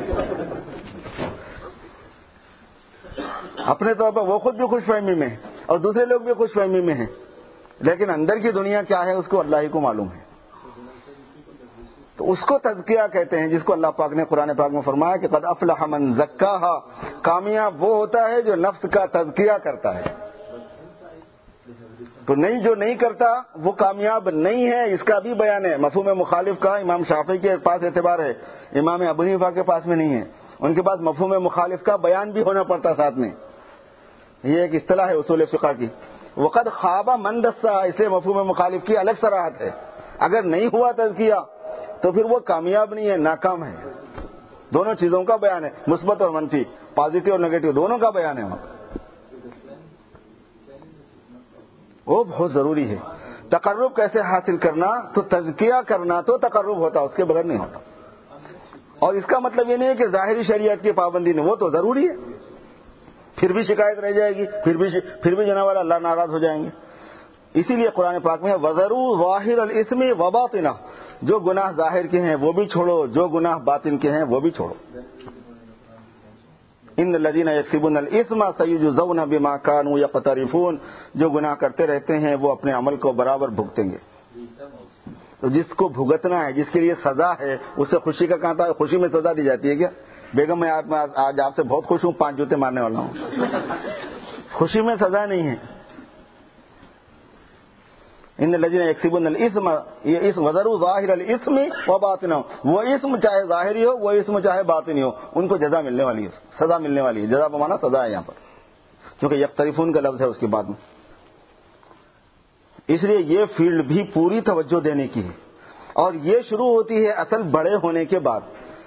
اپنے طور پر وہ خود بھی خوش فہمی میں اور دوسرے لوگ بھی خوش فہمی میں ہیں، لیکن اندر کی دنیا کیا ہے اس کو اللہ ہی کو معلوم ہے۔ تو اس کو تزکیہ کہتے ہیں، جس کو اللہ پاک نے قرآن پاک میں فرمایا کہ قد افلح من زکاہا، کامیاب وہ ہوتا ہے جو نفس کا تزکیہ کرتا ہے۔ تو نہیں، جو نہیں کرتا وہ کامیاب نہیں ہے، اس کا بھی بیان ہے۔ مفہوم مخالف کا امام شافعی کے پاس اعتبار ہے، امام ابو حنیفہ کے پاس میں نہیں ہے، ان کے پاس مفہوم مخالف کا بیان بھی ہونا پڑتا ساتھ میں۔ یہ ایک اصطلاح ہے اصول فقہ کی، وقد خواب من دسا، اس لیے مفہوم مخالف کی الگ صراحت ہے۔ اگر نہیں ہوا تزکیہ تو پھر وہ کامیاب نہیں ہے، ناکام ہے۔ دونوں چیزوں کا بیان ہے، مثبت اور منفی، پازیٹو اور نیگیٹو، دونوں کا بیان ہے وہاں۔ وہ بہت ضروری ہے۔ تقرب کیسے حاصل کرنا؟ تو تزکیہ کرنا تو تقرب ہوتا، اس کے بغیر نہیں ہوتا۔ اور اس کا مطلب یہ نہیں ہے کہ ظاہری شریعت کی پابندی نہیں، وہ تو ضروری ہے، پھر بھی شکایت رہ جائے گی، پھر بھی پھر بھی جناب اللہ ناراض ہو جائیں گے۔ اسی لیے قرآن پاک میں وَذَرُوا ظَاهِرَ الْإِثْمِ وَبَاطِنَهُ، جو گناہ ظاہر کے ہیں وہ بھی چھوڑو، جو گناہ باطن کے ہیں وہ بھی چھوڑو۔ ان الذين يكسبون الاثم سيجزون بما كانوا يقترفون، جو گناہ کرتے رہتے ہیں وہ اپنے عمل کو برابر بھگتیں گے۔ تو جس کو بھگتنا ہے، جس کے لیے سزا ہے، اسے خوشی کا کہاں تھا؟ خوشی میں سزا دی جاتی ہے کیا؟ بیگم میں آج آپ سے بہت خوش ہوں، پانچ جوتے مارنے والا ہوں، خوشی میں سزا نہیں ہے۔ ان الذين يكسبون الاثم، یہ اسم وذروا ظاہر الاثم وباطنه، وہ اسم چاہے ظاہری ہو، وہ اسم چاہے باطنی ہو، ان کو جزا ملنے والی ہے، سزا ملنے والی ہے۔ جزا بمانا سزا ہے یہاں پر، کیونکہ یقترفون کا لفظ ہے اس کے بعد میں۔ اس لیے یہ فیلڈ بھی پوری توجہ دینے کی ہے، اور یہ شروع ہوتی ہے اصل بڑے ہونے کے بعد۔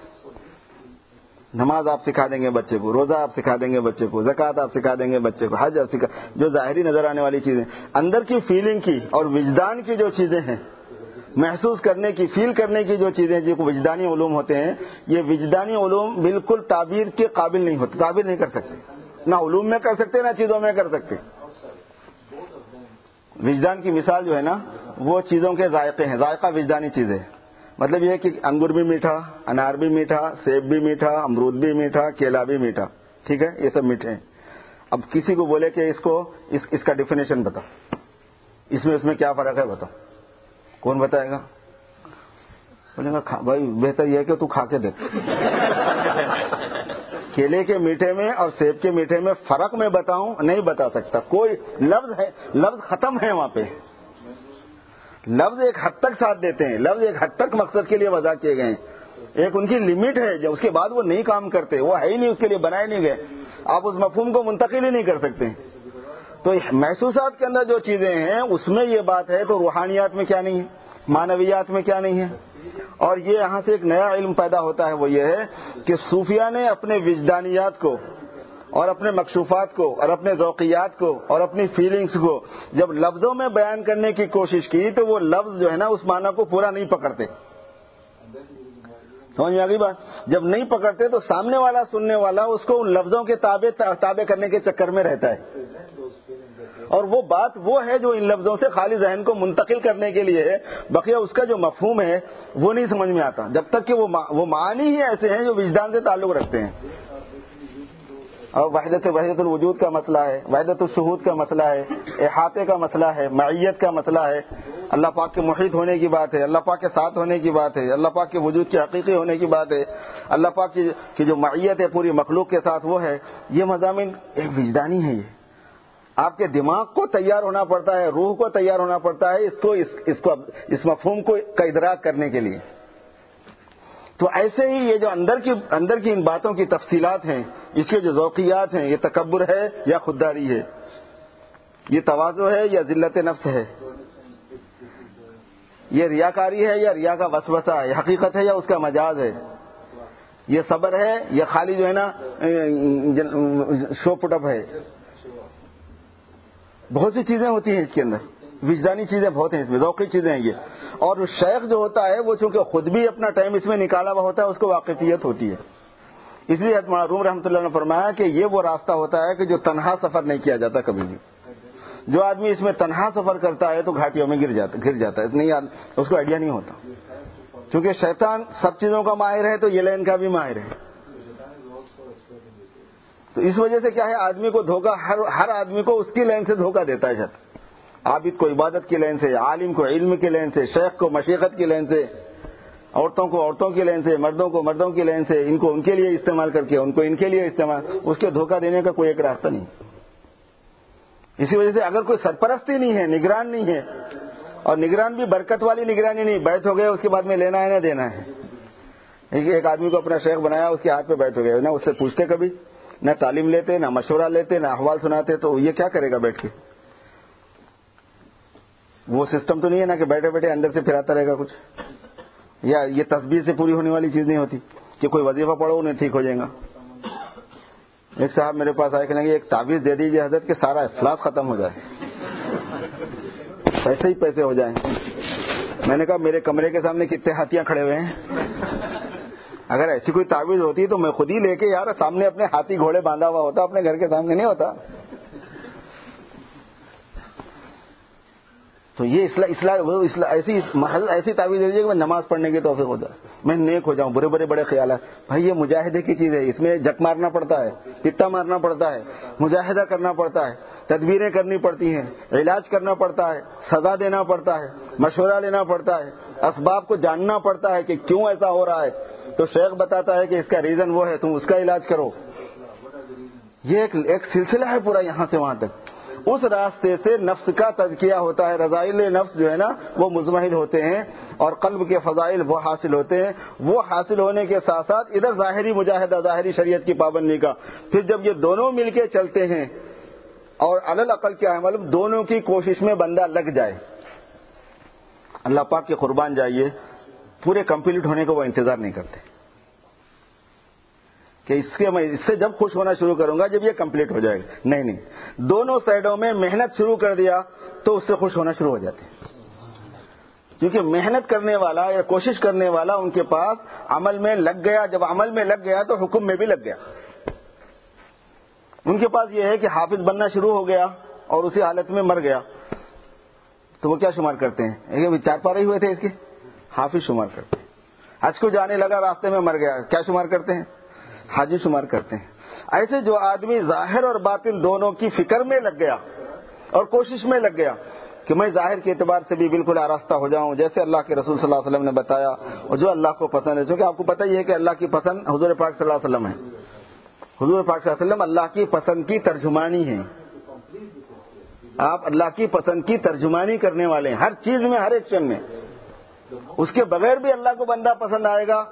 نماز آپ سکھا دیں گے بچے کو، روزہ آپ سکھا دیں گے بچے کو، زکوٰۃ آپ سکھا دیں گے بچے کو، حج آپ سکھا، جو ظاہری نظر آنے والی چیزیں، اندر کی فیلنگ کی اور وجدان کی جو چیزیں ہیں، محسوس کرنے کی، فیل کرنے کی جو چیزیں، جو وجدانی علوم ہوتے ہیں، یہ وجدانی علوم بالکل تعبیر کے قابل نہیں ہوتے، تعبیر نہیں کر سکتے، نہ علوم میں کر سکتے نہ چیزوں میں کر سکتے۔ وجدان کی مثال جو ہے نا، وہ چیزوں کے ذائقے ہیں، ذائقہ وجدانی چیزیں، مطلب یہ ہے کہ انگور بھی میٹھا، انار بھی میٹھا، سیب بھی میٹھا، امرود بھی میٹھا، کیلا بھی میٹھا، ٹھیک ہے، یہ سب میٹھے ہیں۔ اب کسی کو بولے کہ اس کو اس, اس کا ڈیفینیشن بتا، اس میں اس میں کیا فرق ہے بتاؤ, کون بتائے گا؟ بولے گا بھائی بہتر یہ ہے کہ تو کھا کے دیکھ. کیلے کے میٹھے میں اور سیب کے میٹھے میں فرق میں بتاؤں نہیں بتا سکتا. کوئی لفظ ہے, لفظ ختم ہے وہاں پہ. لفظ ایک حد تک ساتھ دیتے ہیں, لفظ ایک حد تک مقصد کے لیے وضع کیے گئے ہیں, ایک ان کی لمٹ ہے جو اس کے بعد وہ نہیں کام کرتے, وہ ہے ہی نہیں, اس کے لیے بنائے نہیں گئے. آپ اس مفہوم کو منتقل ہی نہیں کر سکتے. تو محسوسات کے اندر جو چیزیں ہیں اس میں یہ بات ہے, تو روحانیات میں کیا نہیں ہے, معنویات میں کیا نہیں ہے. اور یہ یہاں سے ایک نیا علم پیدا ہوتا ہے, وہ یہ ہے کہ صوفیہ نے اپنے وجدانیات کو اور اپنے مکشوفات کو اور اپنے ذوقیات کو اور اپنی فیلنگز کو جب لفظوں میں بیان کرنے کی کوشش کی تو وہ لفظ جو ہے نا اس معنی کو پورا نہیں پکڑتے. سمجھ میں آ گئی بات؟ جب نہیں پکڑتے تو سامنے والا سننے والا اس کو ان لفظوں کے تابع تابع کرنے کے چکر میں رہتا ہے, اور وہ بات وہ ہے جو ان لفظوں سے خالی ذہن کو منتقل کرنے کے لیے ہے. بقیہ اس کا جو مفہوم ہے وہ نہیں سمجھ میں آتا جب تک کہ وہ وہ معانی ہی ایسے ہیں جو وجدان سے تعلق رکھتے ہیں. اور وحدت وحدت الوجود کا مسئلہ ہے, وحدت الشہود کا مسئلہ ہے, احاطے کا مسئلہ ہے, معیت کا مسئلہ ہے, اللہ پاک کے محیط ہونے کی بات ہے, اللہ پاک کے ساتھ ہونے کی بات ہے, اللہ پاک کے وجود کے حقیقی ہونے کی بات ہے, اللہ پاک کی جو معیت ہے پوری مخلوق کے ساتھ وہ ہے. یہ مضامین ایک وجدانی ہے. یہ آپ کے دماغ کو تیار ہونا پڑتا ہے, روح کو تیار ہونا پڑتا ہے اس کو اس, اس کو اس مفہوم کو کا ادراک کرنے کے لیے. تو ایسے ہی یہ جو اندر کی اندر کی ان باتوں کی تفصیلات ہیں, اس کے جو ذوقیات ہیں, یہ تکبر ہے یا خودداری ہے, یہ تواضع ہے یا ذلت نفس ہے, یہ ریاکاری ہے یا ریا کا وسوسہ ہے, حقیقت ہے یا اس کا مجاز ہے, یہ صبر ہے یا خالی جو ہے نا شو پٹ اپ ہے. بہت سی چیزیں ہوتی ہیں اس کے اندر, وجدانی چیزیں بہت ہیں اس میں, ذوقی چیزیں ہیں یہ. اور شیخ جو ہوتا ہے وہ چونکہ خود بھی اپنا ٹائم اس میں نکالا ہوا ہوتا ہے, اس کو واقفیت ہوتی ہے. اس لیے معروم رحمۃ اللہ نے فرمایا کہ یہ وہ راستہ ہوتا ہے کہ جو تنہا سفر نہیں کیا جاتا کبھی بھی. جو آدمی اس میں تنہا سفر کرتا ہے تو گھاٹیوں میں گر جاتا گر جاتا ہے نہیں, اس کو آئیڈیا نہیں ہوتا. چونکہ شیطان سب چیزوں کا ماہر ہے تو یہ لین کا بھی ماہر ہے. تو اس وجہ سے کیا ہے, آدمی کو دھوکہ, ہر ہر آدمی کو اس کی لین سے دھوکہ دیتا ہے. شیطان عابد کو عبادت کی لین سے, عالم کو علم کی لین سے, شیخ کو مشیخت کی لین سے, عورتوں کو عورتوں کی لین سے, مردوں کو مردوں کی لین سے, ان کو ان کے لیے استعمال کر کے ان کو ان کے لیے استعمال, اس کے دھوکہ دینے کا کوئی ایک راستہ نہیں. اسی وجہ سے اگر کوئی سرپرستی نہیں ہے, نگران نہیں ہے, اور نگران بھی برکت والی نگرانی نہیں, بیٹھ ہو گئے اس کے بعد میں لینا ہے نہ دینا ہے. ایک آدمی کو اپنا شیخ بنایا, اس کے ہاتھ پہ بیٹھ ہو گئے, نہ اس سے پوچھتے کبھی, نہ تعلیم لیتے, نہ مشورہ لیتے, نہ احوال سناتے, تو یہ کیا کرے گا بیٹھ کے؟ وہ سسٹم تو نہیں ہے نا کہ بیٹھے بیٹھے اندر سے پھراتا رہے گا کچھ, یا یہ تسبیح سے پوری ہونے والی چیز نہیں ہوتی کہ کوئی وظیفہ پڑھو انہیں ٹھیک ہو جائے گا. ایک صاحب میرے پاس آئے کہ نہیں, ایک تعویذ دے دیجیے حضرت کہ سارا افلاس ختم ہو جائے, پیسے ہی پیسے ہو جائیں. میں نے کہا میرے کمرے کے سامنے کتنے ہاتھیاں کھڑے ہوئے ہیں, اگر ایسی کوئی تعویذ ہوتی تو میں خود ہی لے کے یار سامنے اپنے ہاتھی گھوڑے باندھا ہوا ہوتا, اپنے گھر کے سامنے نہیں ہوتا. تو یہ اصلاح اصلاح وہ اصلاح ایسی محل ایسی تعویذ دے دیجیے کہ میں نماز پڑھنے کی توفیق ہو جائے, میں نیک ہو جاؤں. برے برے بڑے خیالات, بھائی یہ مجاہدے کی چیز ہے, اس میں جک مارنا پڑتا ہے, پتا مارنا پڑتا ہے, مجاہدہ کرنا پڑتا ہے, تدبیریں کرنی پڑتی ہیں, علاج کرنا پڑتا ہے, سزا دینا پڑتا ہے, مشورہ لینا پڑتا ہے, اسباب کو جاننا پڑتا ہے کہ کیوں ایسا ہو رہا ہے. تو شیخ بتاتا ہے کہ اس کا ریزن وہ ہے, تم اس کا علاج کرو. یہ ایک ایک سلسلہ ہے پورا یہاں سے وہاں تک. اس راستے سے نفس کا تزکیہ ہوتا ہے, رضائل نفس جو ہے نا وہ مزمحل ہوتے ہیں, اور قلب کے فضائل وہ حاصل ہوتے ہیں. وہ حاصل ہونے کے ساتھ ساتھ ادھر ظاہری مجاہدہ, ظاہری شریعت کی پابندی کا. پھر جب یہ دونوں مل کے چلتے ہیں, اور علی الاقل کیا ہے معلوم, دونوں کی کوشش میں بندہ لگ جائے, اللہ پاک کے قربان جائیے, پورے کمپلیٹ ہونے کو وہ انتظار نہیں کرتے کہ اس کے میں اس سے جب خوش ہونا شروع کروں گا جب یہ کمپلیٹ ہو جائے گا. نہیں نہیں, دونوں سائڈوں میں محنت شروع کر دیا تو اس سے خوش ہونا شروع ہو جاتے ہیں. کیونکہ محنت کرنے والا یا کوشش کرنے والا ان کے پاس عمل میں لگ گیا, جب عمل میں لگ گیا تو حکم میں بھی لگ گیا. ان کے پاس یہ ہے کہ حافظ بننا شروع ہو گیا اور اسی حالت میں مر گیا, تو وہ کیا شمار کرتے ہیں؟ چار پارے ہی ہوئے تھے اس کے, حافظ شمار کرتے ہیں. حج کو جانے لگا, راستے میں مر گیا, کیا شمار کرتے ہیں؟ حاجی شمار کرتے ہیں. ایسے جو آدمی ظاہر اور باطن دونوں کی فکر میں لگ گیا اور کوشش میں لگ گیا, کہ میں ظاہر کے اعتبار سے بھی بالکل آراستہ ہو جاؤں جیسے اللہ کے رسول صلی اللہ علیہ وسلم نے بتایا اور جو اللہ کو پسند ہے. چونکہ آپ کو پتہ ہی ہے کہ اللہ کی پسند حضور پاک صلی اللہ علیہ وسلم ہے. حضور پاک صلی اللہ علیہ وسلم اللہ کی پسند کی ترجمانی ہیں. آپ اللہ کی پسند کی ترجمانی کرنے والے ہیں ہر چیز میں, ہر ایکشن میں. اس کے بغیر بھی اللہ کو بندہ پسند آئے گا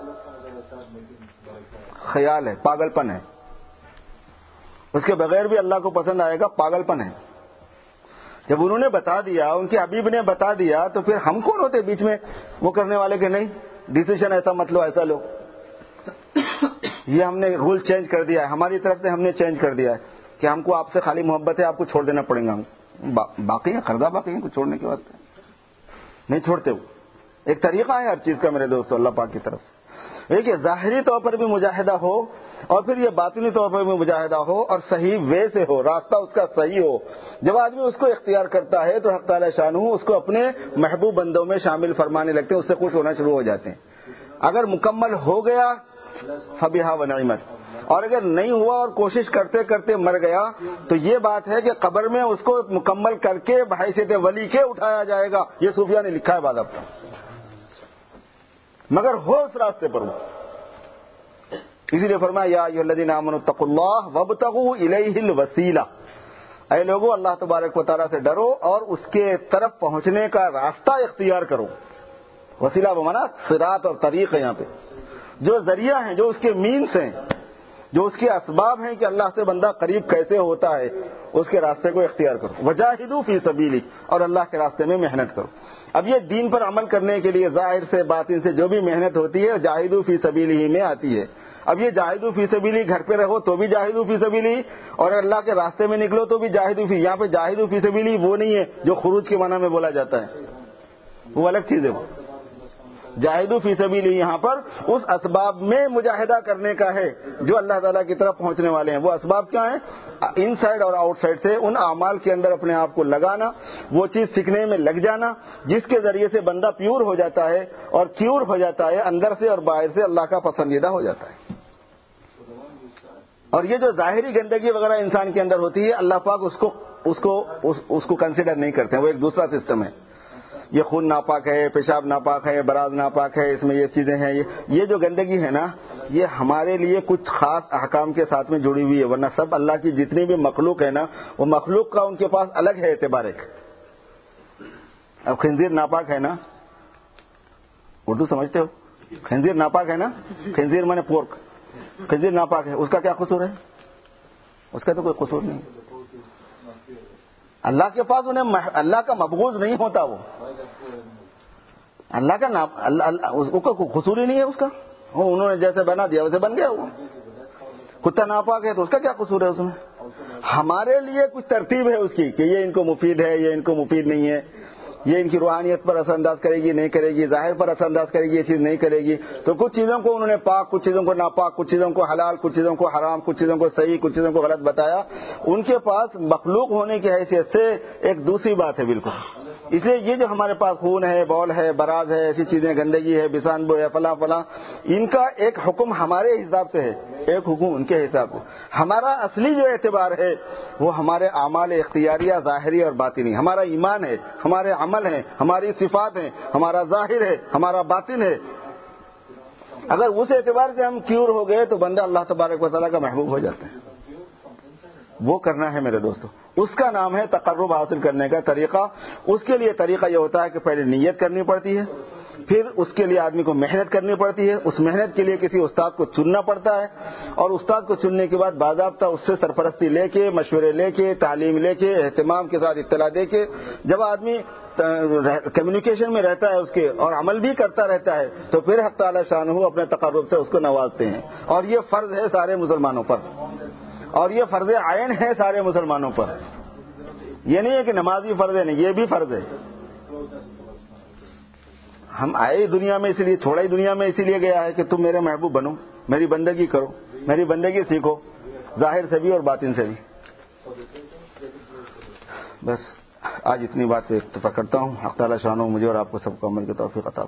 خیال ہے, پاگل پن ہے. اس کے بغیر بھی اللہ کو پسند آئے گا پاگل پن ہے. جب انہوں نے بتا دیا, ان کے حبیب نے بتا دیا, تو پھر ہم کون ہوتے بیچ میں وہ کرنے والے کہ نہیں ڈیسیشن ایسا مت لو, ایسا لو. یہ ہم نے رول چینج کر دیا ہے, ہماری طرف سے ہم نے چینج کر دیا ہے کہ ہم کو آپ سے خالی محبت ہے, آپ کو چھوڑ دینا پڑے گا. با... باقی ہیں قرضہ باقی ہیں, کو چھوڑنے کے بعد نہیں چھوڑتے. وہ ایک طریقہ ہے ہر چیز کا میرے دوستو اللہ پاک کی طرف سے. دیکھیے ظاہری طور پر بھی مجاہدہ ہو اور پھر یہ باطنی طور پر بھی مجاہدہ ہو اور صحیح وے سے ہو, راستہ اس کا صحیح ہو. جب آدمی اس کو اختیار کرتا ہے تو حق تعالی شانہ اس کو اپنے محبوب بندوں میں شامل فرمانے لگتے ہیں, اس سے خوش ہونا شروع ہو جاتے ہیں. اگر مکمل ہو گیا فبہا و نعمت, اور اگر نہیں ہوا اور کوشش کرتے کرتے مر گیا تو یہ بات ہے کہ قبر میں اس کو مکمل کر کے بحیثیت ولی کے اٹھایا جائے گا. یہ صوفیہ نے لکھا ہے بعد اب, مگر ہو اس راستے پر. اسی لیے فرمایا یا ایھا الذین آمنوا اتقوا اللہ وابتغوا الیہ الوسیلہ, اے لوگوں اللہ تبارک و تعالیٰ سے ڈرو اور اس کے طرف پہنچنے کا راستہ اختیار کرو. وسیلہ بمانا صراط اور طریق ہے. یہاں پہ جو ذریعہ ہیں, جو اس کے مینس ہیں, جو اس کے اسباب ہیں کہ اللہ سے بندہ قریب کیسے ہوتا ہے, اس کے راستے کو اختیار کرو. وجاہدوا فی سبیلہ, اور اللہ کے راستے میں محنت کرو. اب یہ دین پر عمل کرنے کے لیے ظاہر سے باطن سے جو بھی محنت ہوتی ہے جاہدوا فی سبیلہ میں آتی ہے. اب یہ جاہدوا فی سبیلہ گھر پہ رہو تو بھی جاہدوا فی سبیلہ, اور اللہ کے راستے میں نکلو تو بھی جاہدوا فی. یہاں پہ جاہدوا فی سبیلہ وہ نہیں ہے جو خروج کے معنی میں بولا جاتا ہے, وہ الگ چیز ہے. وہ جاہدوا فی سبیلہ یہاں پر اس اسباب میں مجاہدہ کرنے کا ہے جو اللہ تعالیٰ کی طرف پہنچنے والے ہیں. وہ اسباب کیا ہیں؟ ان سائڈ اور آؤٹ سائڈ سے ان اعمال کے اندر اپنے آپ کو لگانا, وہ چیز سیکھنے میں لگ جانا جس کے ذریعے سے بندہ پیور ہو جاتا ہے اور کیور ہو جاتا ہے, اندر سے اور باہر سے اللہ کا پسندیدہ ہو جاتا ہے. اور یہ جو ظاہری گندگی وغیرہ انسان کے اندر ہوتی ہے اللہ پاک اس کو اس کو اس, اس کو کنسیڈر نہیں کرتے ہیں. وہ ایک دوسرا سسٹم ہے. یہ خون ناپاک ہے, پیشاب ناپاک ہے, براز ناپاک ہے, اس میں یہ چیزیں ہیں. یہ یہ جو گندگی ہے نا, یہ ہمارے لیے کچھ خاص احکام کے ساتھ میں جڑی ہوئی ہے, ورنہ سب اللہ کی جتنی بھی مخلوق ہے نا, وہ مخلوق کا ان کے پاس الگ ہے اعتبار ایک. اب خنزیر ناپاک ہے نا, اردو سمجھتے ہو, خنزیر ناپاک ہے نا, خنزیر مانے پورک, خنزیر ناپاک ہے, اس کا کیا قصور ہے؟ اس کا تو کوئی قصور نہیں. اللہ کے پاس انہیں اللہ کا مبغوض نہیں ہوتا, وہ اللہ کا نام اس کا کوئی قصور ہی نہیں ہے اس کا. وہ انہوں نے جیسے بنا دیا ویسے بن گیا. وہ کتا ناپاک ہے تو اس کا کیا قصور ہے اس میں؟ ہمارے لیے کچھ ترتیب ہے اس کی کہ یہ ان کو مفید ہے, یہ ان کو مفید نہیں ہے, یہ ان کی روحانیت پر اثر انداز کرے گی نہیں کرے گی, ظاہر پر اثر انداز کرے گی یہ چیز نہیں کرے گی. تو کچھ چیزوں کو انہوں نے پاک, کچھ چیزوں کو ناپاک, کچھ چیزوں کو حلال, کچھ چیزوں کو حرام, کچھ چیزوں کو صحیح, کچھ چیزوں کو غلط بتایا. ان کے پاس مخلوق ہونے کی حیثیت سے ایک دوسری بات ہے بالکل. اس لیے یہ جو ہمارے پاس خون ہے, بول ہے, براز ہے, ایسی چیزیں, گندگی ہے, بسانبو ہے, فلاں فلاں, ان کا ایک حکم ہمارے حساب سے ہے, ایک حکم ان کے حساب سے. ہمارا اصلی جو اعتبار ہے وہ ہمارے اعمال اختیاریہ ظاہری اور باطنی, ہمارا ایمان ہے, ہمارے عمل ہیں, ہماری صفات ہیں, ہمارا ظاہر ہے, ہمارا باطن ہے. اگر اس اعتبار سے ہم کیور ہو گئے تو بندہ اللہ تبارک و تعالیٰ کا محبوب ہو جاتا ہے. وہ کرنا ہے میرے دوستو, اس کا نام ہے تقرب حاصل کرنے کا طریقہ. اس کے لیے طریقہ یہ ہوتا ہے کہ پہلے نیت کرنی پڑتی ہے, پھر اس کے لیے آدمی کو محنت کرنی پڑتی ہے, اس محنت کے لیے کسی استاد کو چننا پڑتا ہے, اور استاد کو چننے کے بعد باضابطہ اس سے سرپرستی لے کے, مشورے لے کے, تعلیم لے کے, اہتمام کے ساتھ اطلاع دے کے, جب آدمی کمیونیکیشن میں رہتا ہے اس کے اور عمل بھی کرتا رہتا ہے تو پھر حق تعالی شانہ اپنے تقرب سے اس کو نوازتے ہیں. اور یہ فرض ہے سارے مسلمانوں پر, اور یہ فرض عین ہے سارے مسلمانوں پر. یہ نہیں ہے کہ نمازی فرض ہے, نہیں, یہ بھی فرض ہے. ہم آئے دنیا میں اسی لیے, چھوڑا ہی دنیا میں اسی لیے گیا ہے کہ تم میرے محبوب بنو, میری بندگی کرو, میری بندگی سیکھو, ظاہر سے بھی اور باطن سے بھی. بس آج اتنی بات پہ اتفاق کرتا ہوں. حق تعالی شانہ مجھے اور آپ کو سب کو عمل کی توفیق عطا